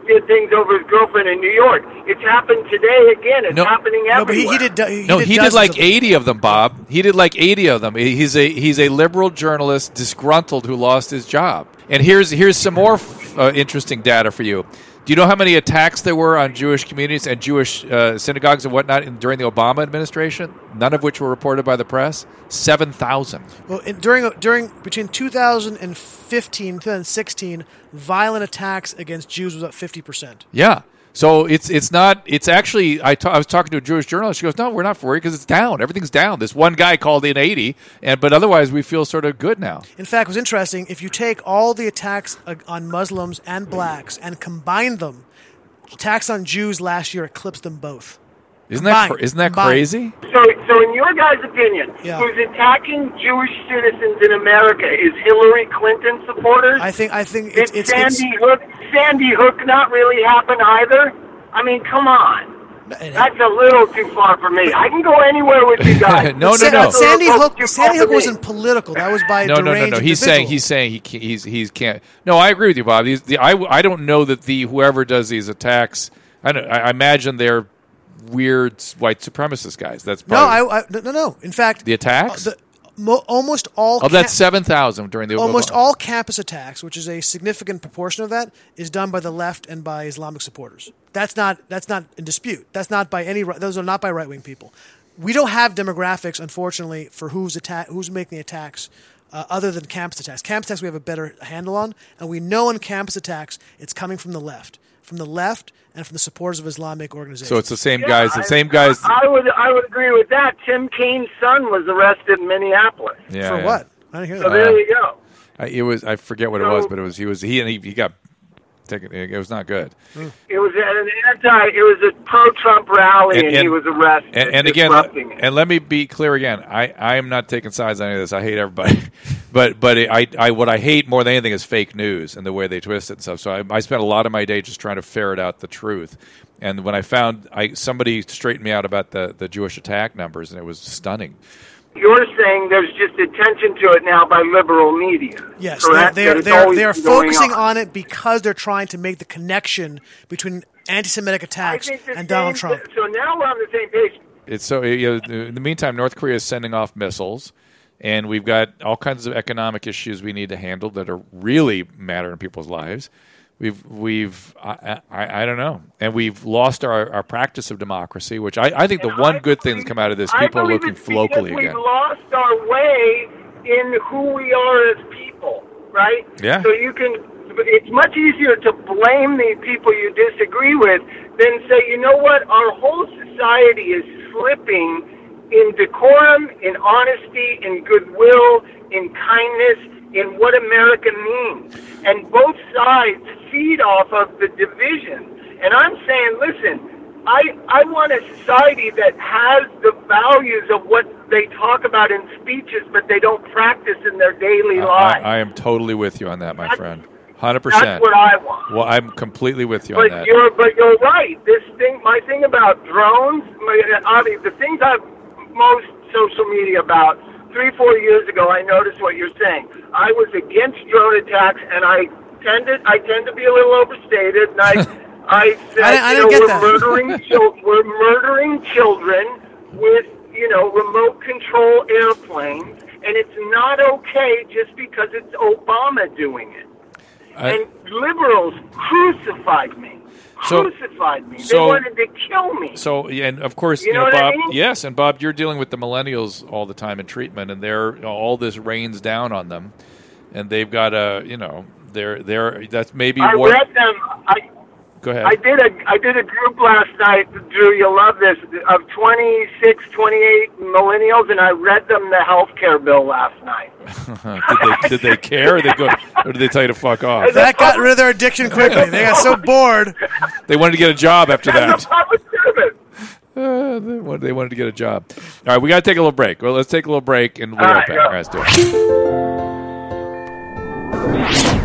did things over his girlfriend in New York. It's happened today again. It's No. happening No, but he, everywhere. he did. do- He No, did he did dozens like of them. eighty of them, Bob. He did like eighty of them. He's a he's a liberal journalist, disgruntled, who lost his job. And here's here's some more uh, interesting data for you. Do you know how many attacks there were on Jewish communities and Jewish uh, synagogues and whatnot in, during the Obama administration? None of which were reported by the press. Seven thousand. Well, in, during during between two thousand fifteen and two thousand sixteen, violent attacks against Jews was up fifty percent. Yeah. So it's it's not it's actually I, ta- I was talking to a Jewish journalist. She goes, no, we're not worried because it's down. Everything's down. This one guy called in eighty, and but otherwise we feel sort of good now. In fact, it was interesting. If you take all the attacks uh, on Muslims and blacks and combine them, attacks on Jews last year eclipsed them both. Isn't that Combined. cra- isn't that Combined. crazy? So, so in your guys' opinion, Yeah. who's attacking Jewish citizens in America is Hillary Clinton supporters? I think I think it's Did it's, it's Sandy Hook Sandy Hook not really happen either? I mean, come on. That's a little too far for me. I can go anywhere with you guys. No, no, Sa- no. Sandy That's a little Hook too Sandy far Hook for me. wasn't political. That was by a No, no, no, deranged no. He's individual. saying he's saying he can't, he's he's can't. No, I agree with you, Bob. He's, the, I I don't know that the whoever does these attacks. I don't, I imagine they're weird white supremacist guys. That's no, probably, I, I no no no. In fact, the attacks. uh, the, mo- almost all oh, that's ca- seven thousand during the almost Obama- all campus attacks, which is a significant proportion of that, is done by the left and by Islamic supporters. That's not that's not in dispute. That's not by any. ri- Those are not by right wing people. We don't have demographics, unfortunately, for who's attack who's making the attacks. Uh, other than campus attacks, campus attacks we have a better handle on, and we know in campus attacks it's coming from the left, from the left, and from the supporters of Islamic organizations. So it's the same Yeah, guys. The I- same guys. I would I would agree with that. Tim Kaine's son was arrested in Minneapolis. yeah, for yeah. what? I didn't hear So that. there you go. I, it was. I forget what it So- was, but it was. He was. He and he, he got taken. It was not good. It was an anti. It was a pro-Trump rally, And- and, and- he was arrested. And, and again, disrupting it. and let me be clear again. I, I am not taking sides on any of this. I hate everybody, but but I, I what I hate more than anything is fake news and the way they twist it and stuff. So I, I spent a lot of my day just trying to ferret out the truth. And when I found, I somebody straightened me out about the, the Jewish attack numbers, and it was stunning. You're saying there's just attention to it now by liberal media. Yes, they're correct? they're That it's they're, always they're been going focusing on. on it because they're trying to make the connection between anti-Semitic I attacks think the and Donald same- Trump. So now we're on the same page. It's so. You know, in the meantime, North Korea is sending off missiles, and we've got all kinds of economic issues we need to handle that are really matter in people's lives. We've we've I, I, I don't know, and we've lost our, our practice of democracy, which I, I think the And one I good thing believe- that's come out of this, I people are believe looking it's locally because again. We've lost our way in who we are as people, right? Yeah. So you can. It's much easier to blame the people you disagree with than say, you know what, our whole society is slipping in decorum, in honesty, in goodwill, in kindness, in what America means. And both sides feed off of the division. And I'm saying, listen, I, I want a society that has the values of what they talk about in speeches, but they don't practice in their daily I, lives. I am totally with you on that, my That's- friend. Hundred That's percent. what I want. Well, I'm completely with you on But that. you're, but you're right. This thing, my thing about drones, my, Avi, the things I've most social media about. Three, four years ago, I noticed what you're saying. I was against drone attacks, and I tended, I tend to be a little overstated, and I, I said, I didn't- I you know, didn't get we're that. murdering, chil- we're murdering children with, you know, remote control airplanes, and it's not okay just because it's Obama doing it. I- And liberals crucified me. So- Crucified me. so- they wanted to kill me. So, yeah, and of course, You you, know know, what I Bob. mean? Yes, and Bob, you're dealing with the millennials all the time in treatment, and they're you know, all this rains down on them, and they've got a, you know, they're they're that's maybe I more. read them. I Go ahead. I did a I did a group last night, Drew. You'll love this. Of twenty-six, twenty-eight millennials, and I read them the health care bill last night. did they did they care? Or they go, or did they tell you to fuck off? That got rid of their addiction quickly. They got so bored. They wanted to get a job after As that. a public servant. Uh, they wanted they wanted to get a job. All right, we got to take a little break. Well, let's take a little break, and we'll be All right right, back. yeah. All right, let's do it.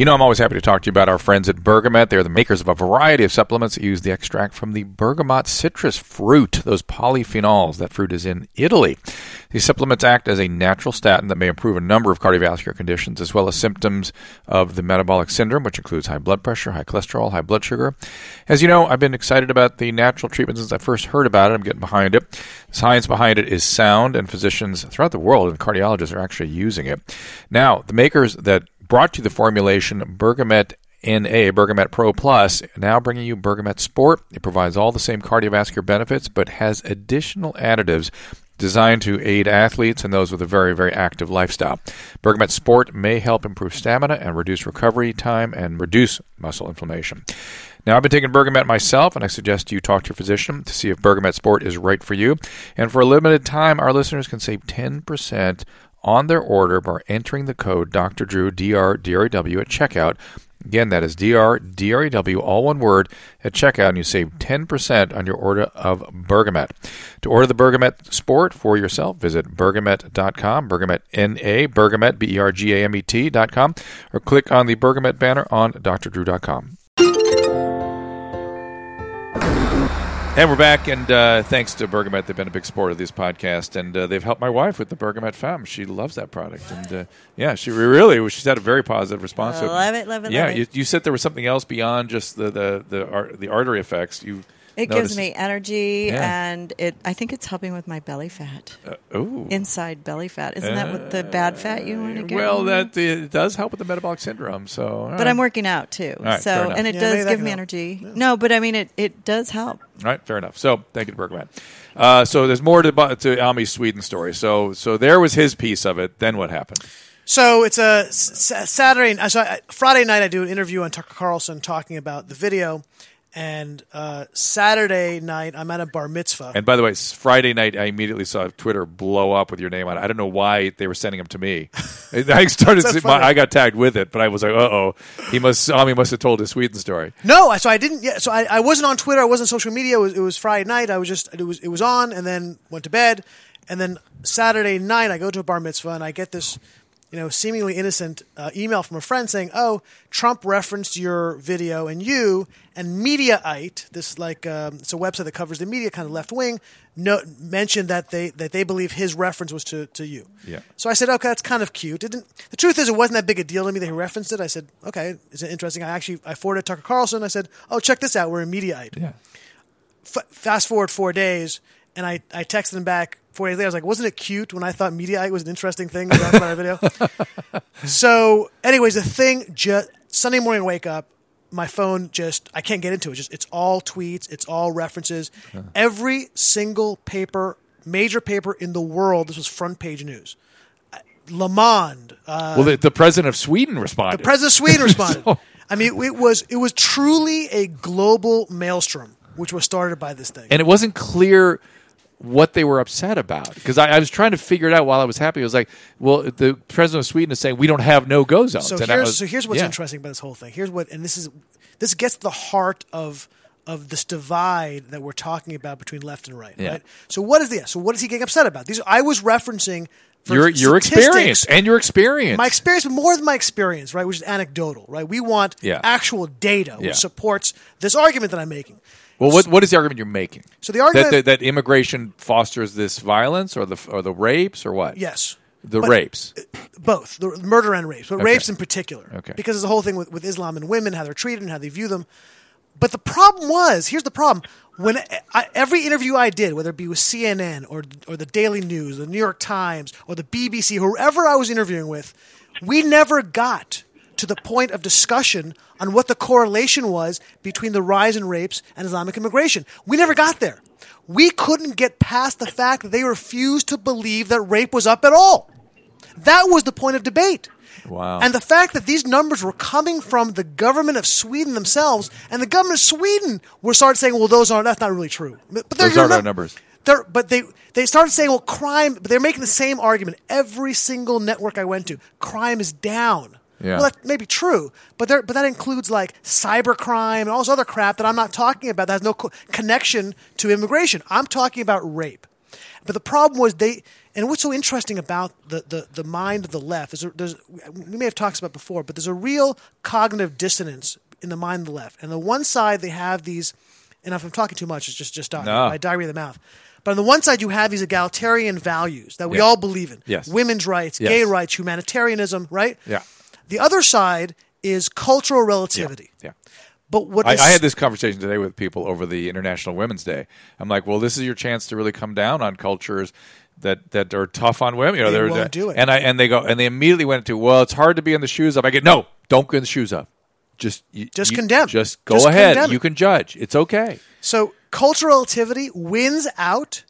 You know, I'm always happy to talk to you about our friends at Bergamet. They're the makers of a variety of supplements that use the extract from the bergamot citrus fruit, those polyphenols. That fruit is in Italy. These supplements act as a natural statin that may improve a number of cardiovascular conditions, as well as symptoms of the metabolic syndrome, which includes high blood pressure, high cholesterol, high blood sugar. As you know, I've been excited about the natural treatment since I first heard about it. I'm getting behind it. The science behind it is sound, and physicians throughout the world and cardiologists are actually using it. Now, the makers that brought you the formulation Bergamet N A, Bergamet Pro Plus, now bringing you Bergamet Sport. It provides all the same cardiovascular benefits, but has additional additives designed to aid athletes and those with a very, very active lifestyle. Bergamet Sport may help improve stamina and reduce recovery time and reduce muscle inflammation. Now, I've been taking Bergamet myself, and I suggest you talk to your physician to see if Bergamet Sport is right for you. And for a limited time, our listeners can save ten percent on their order by entering the code Doctor Drew, D R D R E W, at checkout. Again, that is D R D R E W, all one word, at checkout, and you save ten percent on your order of Bergamet. To order the Bergamet Sport for yourself, visit bergamet dot com, Bergamet N A, Bergamet, B E R G A M E T dot com, or click on the Bergamet banner on D R drew dot com. And we're back, and uh, thanks to Bergamet, they've been a big supporter of this podcast, and uh, they've helped my wife with the Bergamet Femme. She loves that product, and uh, yeah, she really, she's had a very positive response. I love it, love it, yeah, love it. you, you said there was something else beyond just the the the, ar- the artery effects. You It noticed. gives me energy, Yeah. and it. I think it's helping with my belly fat. Uh, ooh. Inside belly fat. Isn't that what the bad fat you want to get? Well, that it does help with the metabolic syndrome. So, all But right. I'm working out, too. All right, fair so, enough. and it Yeah, maybe does that give can me help. energy. No, but I mean, it, it does help. All right, fair enough. So, thank you to Bergamet. Uh, so, there's more to to Almi's Sweden story. So, so there was his piece of it. Then what happened? So it's a s- Saturday, uh, so I, Friday night. I do an interview on Tucker Carlson talking about the video, and uh, Saturday night I'm at a bar mitzvah. And by the way, s- Friday night, I immediately saw Twitter blow up with your name on it. I don't know why they were sending them to me. I started. So see- funny. my, I got tagged with it, but I was like, "Uh oh, he must. Ami must have told his Sweden story." No, I- so I didn't. Yeah, so I, I wasn't on Twitter. I wasn't on social media. It was, it was Friday night. I was just it was it was on, and then went to bed, and then Saturday night I go to a bar mitzvah, and I get this, you know, seemingly innocent uh, email from a friend saying, "Oh, Trump referenced your video, and you and Mediaite, this like um, it's a website that covers the media, kind of left wing, no, mentioned that they that they believe his reference was to, to you." Yeah. So I said, "Okay, that's kind of cute." It didn't, the truth is, it wasn't that big a deal to me that he referenced it. I said, "Okay, is it interesting?" I actually I forwarded Tucker Carlson. I said, "Oh, check this out. We're in Mediaite." Yeah. F- fast forward four days, and I, I texted him back four days later. I was like, wasn't it cute when I thought Mediaite was an interesting thing to talk about our video? So, anyways, the thing just Sunday morning, I wake up, my phone just I can't get into it. Just it's all tweets, it's all references. Uh-huh. Every single paper, major paper in the world, this was front page news. Le Monde, uh, Well, the, the president of Sweden responded. the president of Sweden responded. So- I mean, it was it was truly a global maelstrom, which was started by this thing. and it wasn't clear what they were upset about, because I, I was trying to figure it out while I was happy. I was like, well, the president of Sweden is saying we don't have no-go zones. So And I here's was- so here's what's yeah. interesting about this whole thing. Here's what, and this is this gets to the heart of of this divide that we're talking about between left and right. Yeah. Right. So what is this? So what is he getting upset about? These I was referencing for Your, your statistics, experience and your experience. my experience, but more than my experience, right? Which is anecdotal, right? We want Yeah. actual data which Yeah. supports this argument that I'm making. Well, what what is the argument you're making? So the argument that, that that immigration fosters this violence, or the or the rapes, or what? yes. the But- rapes. Both the murder and rapes, but Okay. rapes in particular. Okay. Because there's a whole thing with, with Islam and women, how they're treated and how they view them. But the problem was, here's the problem: when I, every interview I did, whether it be with C N N or or the Daily News, the New York Times, or the B B C, whoever I was interviewing with, we never got to the point of discussion on what the correlation was between the rise in rapes and Islamic immigration. We never got there. We couldn't get past the fact that they refused to believe that rape was up at all. That was the point of debate. Wow. And the fact that these numbers were coming from the government of Sweden themselves, and the government of Sweden were started saying, "Well, those aren't. That's not really true." But they're- Those aren't they're- our numbers. They're, but they they started saying, "Well, crime." But they're making the same argument. Every single network I went to, crime is down. Yeah. Well, that may be true, but there, but that includes like cybercrime and all this other crap that I'm not talking about. That has no co- connection to immigration. I'm talking about rape. But the problem was they And what's so interesting about the, the, the mind of the left is there, there's we may have talked about it before, but there's a real cognitive dissonance in the mind of the left. And on the one side, they have these, and if I'm talking too much, it's just just die, no. my diarrhea of the mouth. But on the one side, you have these egalitarian values that we yeah. all believe in: yes. women's rights, yes. gay rights, humanitarianism. Right? Yeah. The other side is cultural relativity. Yeah. yeah. But what I, is, I had this conversation today with people over the International Women's Day. I'm like, well, this is your chance to really come down on cultures that, that are tough on women. You know, They they're, won't they're- do it. And I and they go and they immediately went into, well, it's hard to be in the shoes of. I get no, don't go in the shoes of. Just you, Just you- condemn. Just go Just ahead. condemn it. You can judge. It's okay. So cultural relativity wins out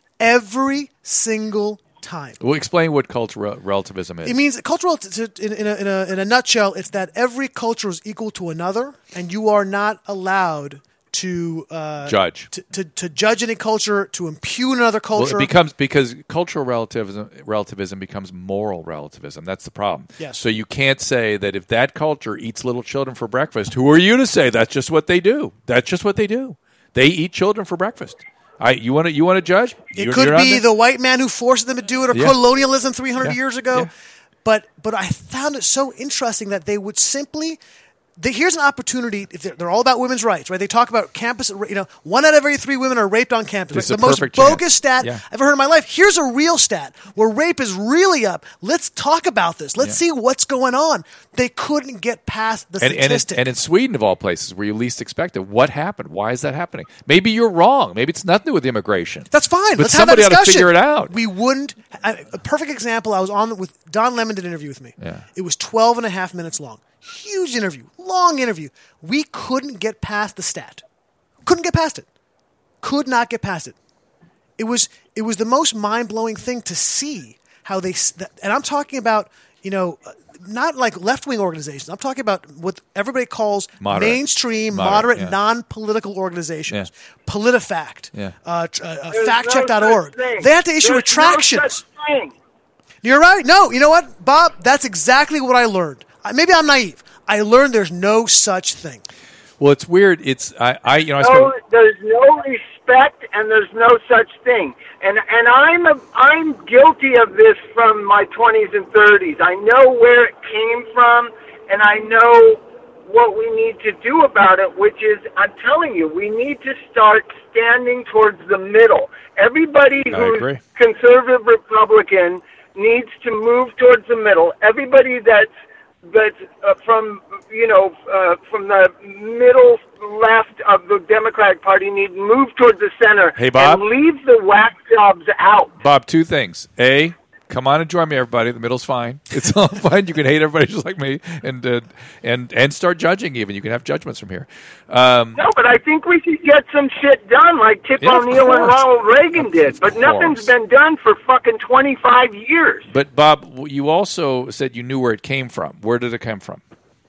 every single time. We'll explain what cultural relativism is. It means cultural, to, in, in, a, in, a, in a nutshell, it's that every culture is equal to another, and you are not allowed to uh, Judge. to, to, to judge any culture, to impugn another Well, culture. it becomes because cultural relativism relativism becomes moral relativism. That's the problem. Yes. So you can't say that if that culture eats little children for breakfast, who are you to say that's just what they do? That's just what they do. They eat children for breakfast. I you want to you want to judge? It You're- could you're on be there? the white man who forced them to do it, or Yeah. colonialism three hundred Yeah. years ago. Yeah. But but I found it so interesting that they would simply. They, here's an opportunity. If they're, they're all about women's rights, right? They talk about campus. You know, one out of every three women are raped on campus. This Right? is The a most perfect bogus chance. stat Yeah. I've ever heard in my life. Here's a real stat where rape is really up. Let's talk about this. Let's Yeah. see what's going on. They couldn't get past the and, and, in, statistic. and in Sweden, of all places, where you least expect it, what happened? Why is that happening? Maybe you're wrong. Maybe it's nothing to do with immigration. That's fine. But Let's have somebody that ought to discussion. figure it out. We wouldn't. I, a perfect example. I was on with Don Lemon did an interview with me. Yeah. It was twelve and a half minutes long. Huge interview, long interview. We couldn't get past the stat. Couldn't get past it. Could not get past it. It was it was the most mind blowing thing to see how they. And I'm talking about you know. Not like left-wing organizations. I'm talking about what everybody calls Moderate. mainstream, Moderate, moderate, yeah. non-political organizations. Yeah. PolitiFact, Yeah. uh, tr- uh, There's factcheck dot no org. such thing. They have to issue There's retractions. No such thing. You're right. No, you know what, Bob? That's exactly what I learned. I- Maybe I'm naive. I learned there's no such thing. Well, it's weird. It's I, I you know I No, spent, there's no respect, and there's no such thing. And and I'm a, I'm guilty of this from my twenties and thirties. I know where it came from, and I know what we need to do about it. Which is, I'm telling you, we need to start standing towards the middle. Everybody I who's agree. conservative Republican needs to move towards the middle. Everybody that's that's uh, from you know uh, from the middle left of the Democratic Party need to move towards the center. Hey, Bob? and leave the whack jobs out. Bob, two things. A, come on and join me, everybody. The middle's fine. It's all fine. You can hate everybody just like me, and uh, and and start judging. Even you can have judgments from here. Um, No, but I think we should get some shit done like Tip Yeah, of O'Neill and course. Ronald Reagan Of did. But course. nothing's been done for fucking twenty-five years. but Bob, you also said you knew where it came from. Where did it come from?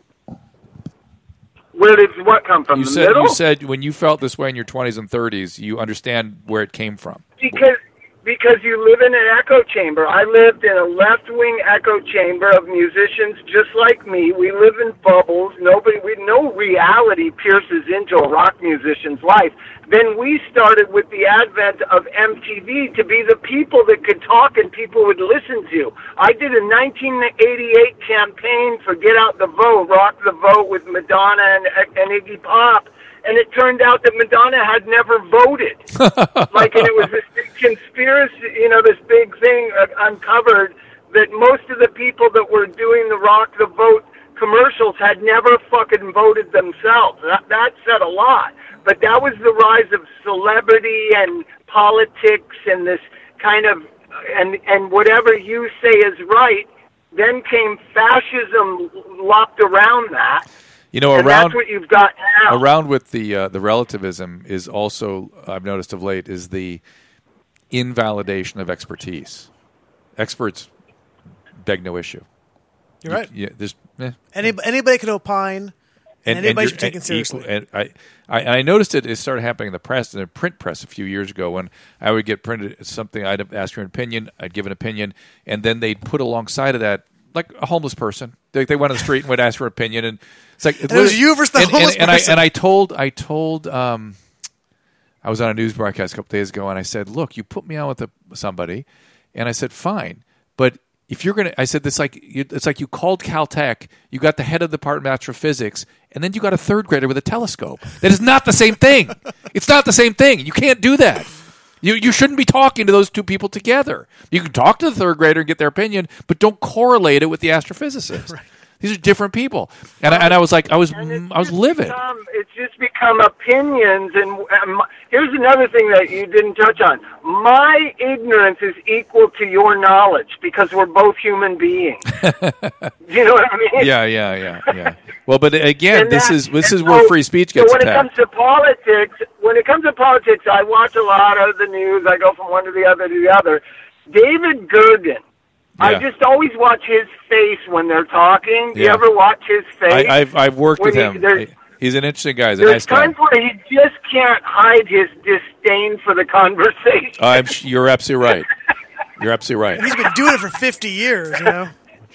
Where did what come from? You the said middle? you said when you felt this way in your twenties and thirties, you understand where it came from. Because because you live in an echo chamber. I lived in a left-wing echo chamber of musicians just like me. We live in bubbles. Nobody, we no reality pierces into a rock musician's life. Then we started with the advent of M T V to be the people that could talk and people would listen to. I did a nineteen eighty-eight campaign for Get Out the Vote, Rock the Vote with Madonna and, and Iggy Pop. And it turned out that Madonna had never voted. Like, and it was this big conspiracy, you know, this big thing uh, uncovered that most of the people that were doing the Rock the Vote commercials had never fucking voted themselves. That, that said a lot. But that was the rise of celebrity and politics and this kind of, and, and whatever you say is right, then came fascism lopped around that. You know, And around that's what you've got now. around with the uh, the relativism is also, I've noticed of late, is the invalidation of expertise. Experts beg no issue. You're right. Yeah, there's, eh. Anybody, anybody can opine, and, anybody you're- should be taken and seriously. equal- and I, I, I noticed it. It started happening in the press, in the print press, a few years ago. When I would get printed something, I'd ask for an opinion, I'd give an opinion, and then they'd put alongside of that, like a homeless person. They, they went on the street and would ask for an opinion, and it's like it was you versus the and, homeless and, and person. I and I told I told um, I was on a news broadcast a couple days ago, and I said, "Look, you put me on with a, somebody." And I said, fine, but if you're going to, I said, this like it's like you called Caltech, you got the head of the department of astrophysics, and then you got a third grader with a telescope. That is not the same thing. It's not the same thing. You can't do that. You you shouldn't be talking to those two people together. You can talk to the third grader and get their opinion, but don't correlate it with the astrophysicist. Right. These are different people, and I, and I was like, I was I was livid. Become, it's just become opinions, and um, here's another thing that you didn't touch on. My ignorance is equal to your knowledge because we're both human beings. Do you know what I mean? Yeah, yeah, yeah, yeah. Well, but again, this that, is this is so, where free speech gets so when attacked. it comes to politics, when it comes to politics, I watch a lot of the news. I go from one to the other to the other. David Gergen. Yeah. I just always watch his face when they're talking. Do yeah. you ever watch his face? I, I've I've worked when with he, him. He's an interesting guy. He's a there's nice guy. times where he just can't hide his disdain for the conversation. I'm, you're absolutely right. You're absolutely right. He's been doing it for fifty years, you know.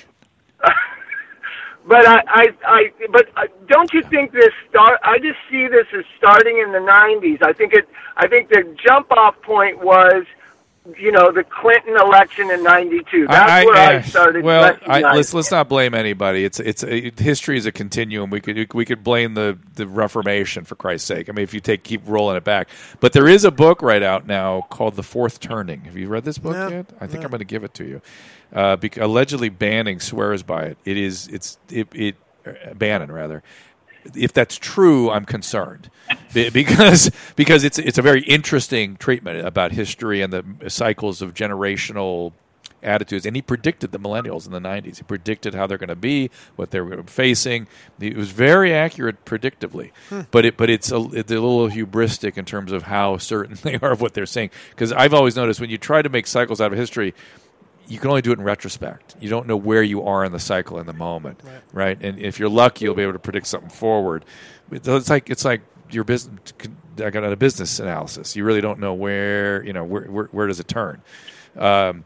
But I, I, I, but don't you think this start? I just see this as starting in the nineties. I think it. I think the jump-off point was, you know, the Clinton election in ninety-two. That's I, where I, I started. Well, I, let's let's not blame anybody. It's it's a, history is a continuum. We could we could blame the, the Reformation, for Christ's sake. I mean, if you take keep rolling it back. But there is a book right out now called The Fourth Turning. Have you read this book no, yet? I think no. I'm going to give it to you. Uh, bec- allegedly banning swears by it. It is it's it, it uh, Bannon rather. If that's true, I'm concerned because because it's it's a very interesting treatment about history and the cycles of generational attitudes. And he predicted the millennials in the nineties. He predicted how they're going to be, what they were facing. It was very accurate predictively, hmm. but it but it's a, it's a little hubristic in terms of how certain they are of what they're saying. Because I've always noticed when you try to make cycles out of history, you can only do it in retrospect. You don't know where you are in the cycle in the moment, right? right? And if you're lucky, you'll be able to predict something forward. It's like it's like your business. I got a business analysis. You really don't know where you know where where, where does it turn. Um,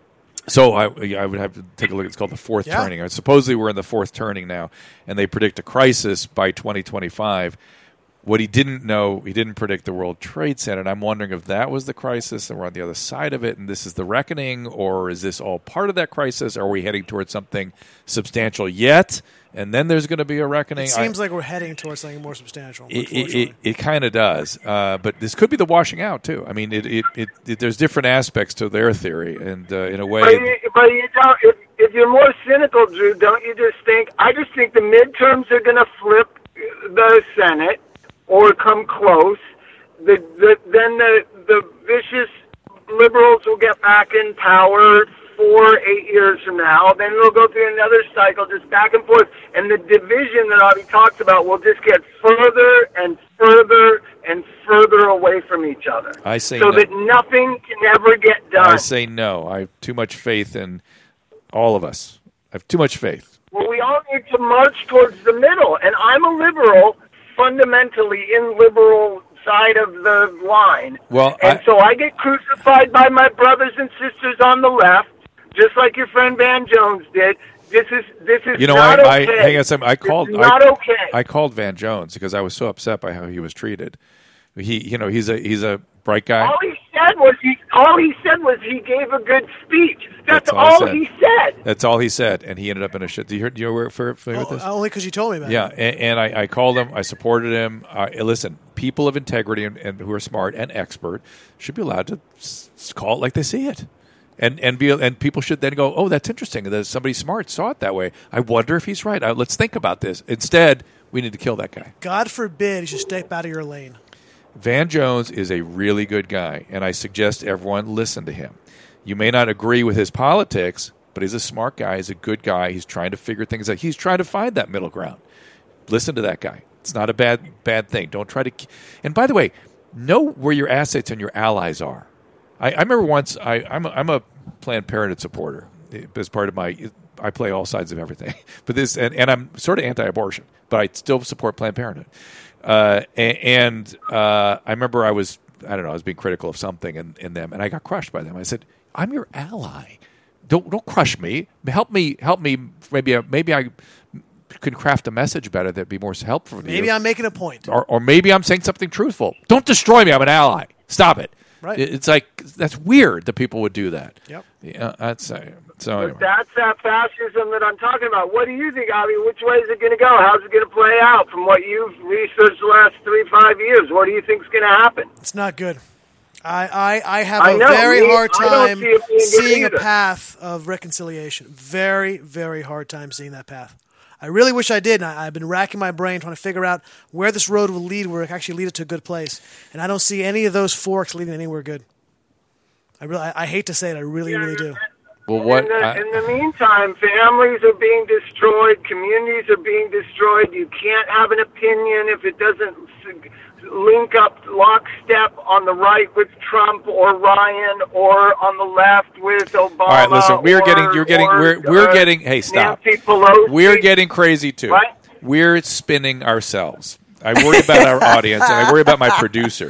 so I I would have to take a look. It's called the fourth yeah. turning. Supposedly we're in the fourth turning now, and they predict a crisis by twenty twenty-five. What he didn't know, he didn't predict the World Trade Center, and I'm wondering if that was the crisis and we're on the other side of it and this is the reckoning, or is this all part of that crisis? Or are we heading towards something substantial yet, and then there's going to be a reckoning? It seems I, like we're heading towards something more substantial. It, it, it, it kind of does, uh, but this could be the washing out, too. I mean, it, it, it, it, there's different aspects to their theory, and uh, in a way... But, you, but you don't, if, if you're more cynical, Drew, don't you just think... I just think the midterms are going to flip the Senate, or come close, the, the, then the, the vicious liberals will get back in power four, eight years from now. Then they'll go through another cycle, just back and forth. And the division that Avi talks about will just get further and further and further away from each other. I say so no. that nothing can ever get done. I say no. I have too much faith in all of us. I have too much faith. Well, we all need to march towards the middle. And I'm a liberal, fundamentally in liberal side of the line. Well, and I, so I get crucified by my brothers and sisters on the left, just like your friend Van Jones did. This is this is you know, not I, okay. I hang on a second. I called. It's not I, okay. I called Van Jones because I was so upset by how he was treated. He, you know, he's a he's a bright guy. All he said was he. All he said was he gave a good speech. That's, That's all, all he said. That's all he said, and he ended up in a shit. Do you hear? Do you know for familiar oh, with this? Only because you told me about yeah, it. Yeah, and, and I, I called him. I supported him. Uh, listen, people of integrity and, and who are smart and expert should be allowed to s- call it like they see it. And and be and people should then go, oh, that's interesting. That somebody smart saw it that way. I wonder if he's right. Uh, let's think about this. Instead, we need to kill that guy. God forbid you should step out of your lane. Van Jones is a really good guy, and I suggest everyone listen to him. You may not agree with his politics, but he's a smart guy. He's a good guy. He's trying to figure things out. He's trying to find that middle ground. Listen to that guy. It's not a bad bad thing. Don't try to. And by the way, know where your assets and your allies are. I, I remember once I, I'm a, I'm a Planned Parenthood supporter as part of my. I play all sides of everything, but this and, and I'm sort of anti-abortion, but I still support Planned Parenthood. Uh, and and uh, I remember I was I don't know I was being critical of something in, in them, and I got crushed by them. I said, "I'm your ally. Don't don't crush me. Help me help me. Maybe I, maybe I could craft a message better that'd be more helpful for you. Maybe I'm making a point, or or maybe I'm saying something truthful. Don't destroy me. I'm an ally. Stop it." Right. It, it's like that's weird that people would do that. Yep. Yeah, that's uh, so. But Anyway. that's that fascism that I'm talking about. What do you think, Avi? Which way is it going to go? How's it going to play out from what you've researched the last three, five years? What do you think is going to happen? It's not good. I, I, I have I a know, very me- hard I don't time see it being good seeing a either. path of reconciliation. Very, very hard time seeing that path. I really wish I did. And I, I've been racking my brain trying to figure out where this road will lead, where it actually lead it to a good place. And I don't see any of those forks leading anywhere good. I really, I, I hate to say it. I really, really do. Well, what? In the, I- in the meantime, families are being destroyed. Communities are being destroyed. You can't have an opinion if it doesn't s- link up lockstep on the right with Trump or Ryan, or on the left with Obama. All right, listen. We're or, getting. You're getting. or, We're we're uh, getting. Hey, stop. Nancy Pelosi. We're getting crazy too. What? We're spinning ourselves. I worry about our audience, and I worry about my producer.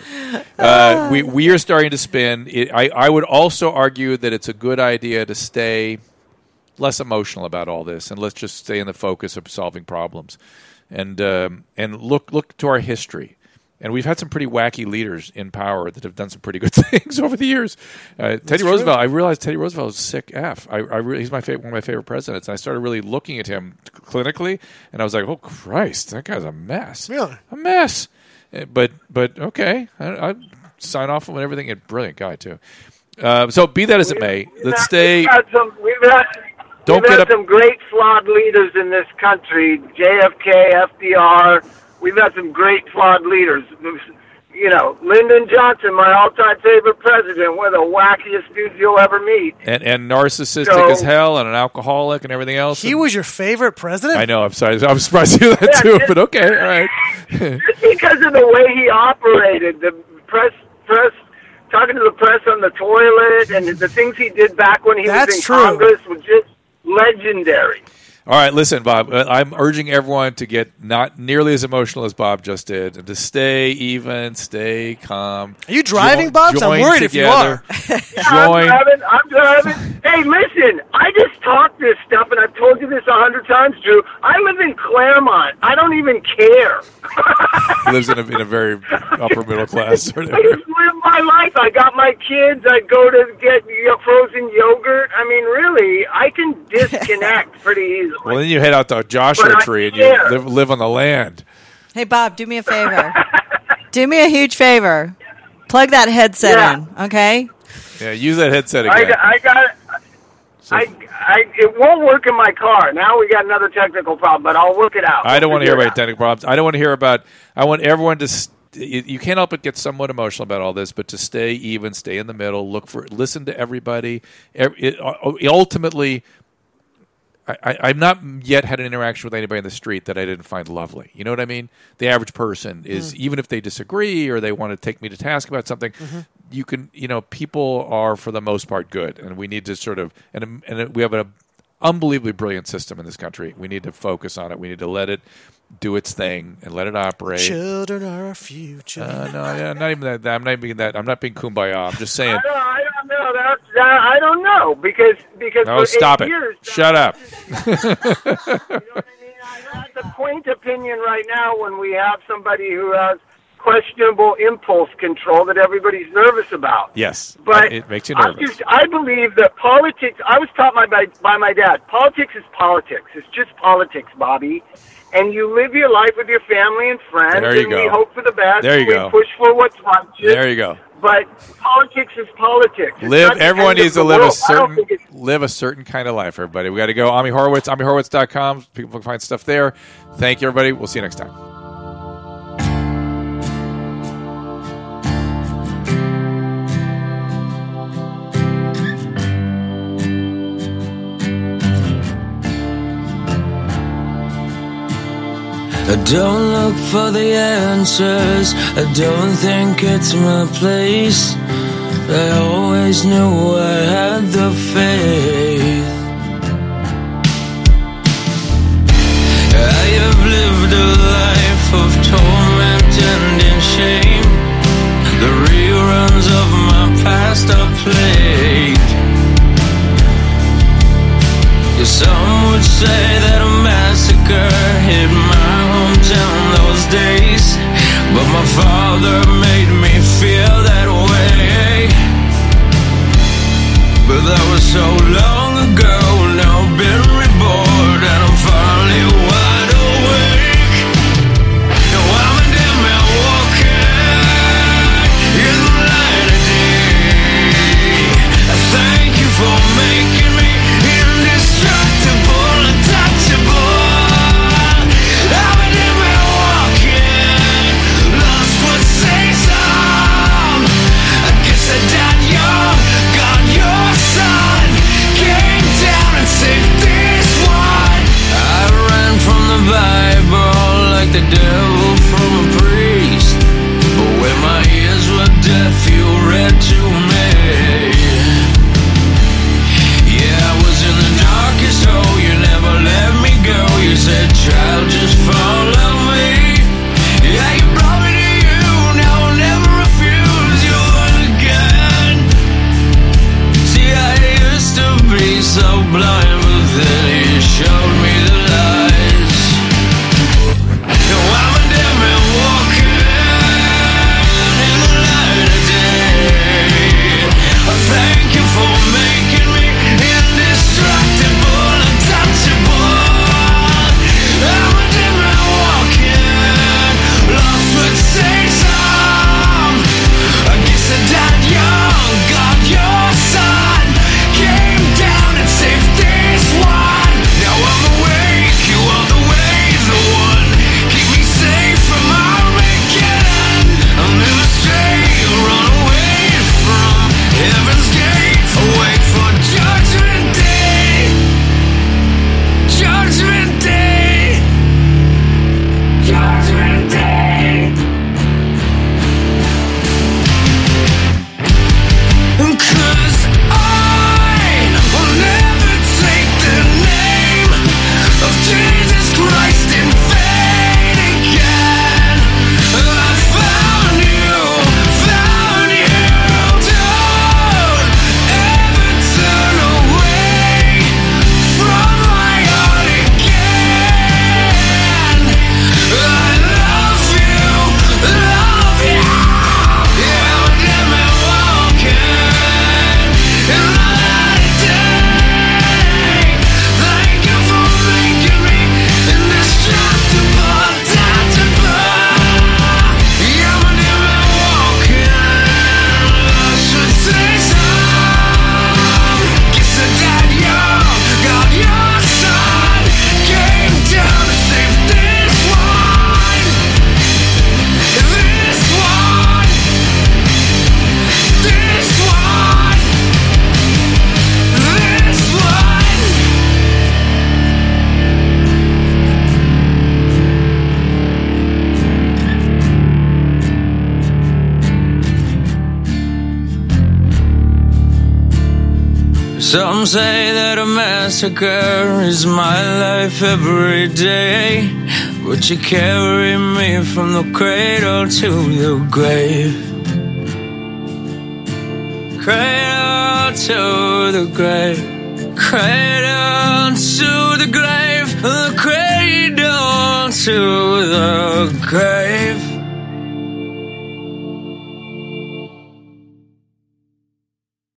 Uh, we we are starting to spin. It, I I would also argue that it's a good idea to stay less emotional about all this, and let's just stay in the focus of solving problems, and um, and look look to our history. And we've had some pretty wacky leaders in power that have done some pretty good things over the years. Uh, Teddy true. Roosevelt, I realized Teddy Roosevelt was a sick F. I, I really, he's my favorite, one of my favorite presidents. And I started really looking at him clinically, and I was like, oh, Christ, that guy's a mess. Really? A mess. Uh, But, but okay, I, I'd sign off on everything. A brilliant guy, too. Uh, so be that as it may, We've let's had- stay... We've had some, we've had, Don't we've get had up- some great flawed leaders in this country. J F K, F D R. We've had some great flawed leaders. You know, Lyndon Johnson, my all-time favorite president, one of the wackiest dudes you'll ever meet. And, and narcissistic So- as hell, and an alcoholic, and everything else. He And- was your favorite president? I know. I'm sorry. I'm surprised to hear that Yeah, too. yeah. But okay, all right. Just because of the way he operated, the press, press, talking to the press on the toilet, and the things he did back when he That's was in true. Congress was just legendary. All right, listen, Bob. uh, I'm urging everyone to get not nearly as emotional as Bob just did, and to stay even, stay calm. Are you driving, Jo- Bob? 'Cause I'm join worried if you together. I'm Join. driving. I'm driving. Hey, listen, I just talked this stuff, and I've told you this a hundred times, Drew. I live in Claremont. I don't even care. He lives in a, in a very upper middle class. Or I whatever. just live my life. I got my kids. I go to get yo- frozen yogurt. I mean, really, I can disconnect pretty easily. Well, then you head out to a Joshua But I tree and you care. live, live on the land. Hey, Bob, do me a favor. do me a huge favor. Plug that headset Yeah. in, okay? Yeah, use that headset I, again. got- I got. So- I, I, it won't work in my car. Now we got another technical problem, but I'll work it out. I don't We'll want to hear figure it about technical problems. I don't want to hear about. I want everyone to. St- you, you can't help but get somewhat emotional about all this, but to stay even, stay in the middle, look for, listen to everybody. Every, it, uh, ultimately, I, I, I've not yet had an interaction with anybody in the street that I didn't find lovely. You know what I mean? The average person is, even if they disagree or they want to take me to task about something, you can, you know, people are for the most part good, and we need to sort of, and and we have an unbelievably brilliant system in this country. We need to focus on it. We need to let it do its thing and let it operate. Children are our future. Uh, no, yeah, not even that. I'm not being that. I'm not being kumbaya. I'm just saying. I don't, I don't know. That's, that, I don't know because because No, for stop eight it. years, Shut up. You know what I mean? I have the quaint opinion right now when we have somebody who has questionable impulse control that everybody's nervous about. Yes, But it makes you I nervous. just I believe that politics. I was taught by, by by my dad. Politics is politics. It's just politics, Bobby. And you live your life with your family and friends. There you and go. we hope for the best. There you we go. push for what's righteous. There you go. But politics is politics. It's Live. not the Everyone end of needs the to live a world. I don't certain think it's- live a certain kind of life. Everybody, we got to go. Ami Horowitz, Ami Horowitz dot com. People can find stuff there. Thank you, everybody. We'll see you next time. I don't look for the answers, I don't think it's my place. I always knew I had the faith. I have lived a life of torment and in shame. The reruns of my past are played. Some would say that a massacre hit my hometown those days, but my father made me feel that way. but that was so long ago. Now I've been reborn and I'm finally wide awake. Now I'm a dead man walking in the light of day. I thank you for making me indestructible, untouchable. I'm a dead man walking, lost for season. I guess I died young, got your son came down and saved this one. I ran from the Bible like the devil from a priest, but when my ears were deaf, you read to me. Yeah, I was in the darkest hole, you never let me go. You said, child, just follow me. Yeah, you brought me to you, now I'll never refuse you again. See, I used to be so blind, but then you showed me the lights. Now I'm a dead man walking in the light of day. I thank you for making me indestructible, untouchable. I'm a dead man walking, lost with season. I guess I died young, got your son came down and saved this one. Now I'm awake, you are the way, the one. Keep me safe from Armageddon. I'll never stray, run away from heaven's gates. Awake for judgment day, judgment day, judgment day. Cause I will never take the name of Jesus Christ in vain again. I found you, found you. Don't ever turn away from my heart again. I love you, love you. Yeah, I'm a dead man walking in the light of day. Thank you for making me indestructible, untouchable. Yeah, I'm a dead man walking, lost with season. Guess I died young, got your son came down to save this one, this one, this one, this one. Some say that a massacre is my life every day, but you carry me from the cradle to the grave. Cradle to the grave, cradle to the grave, the cradle to the grave.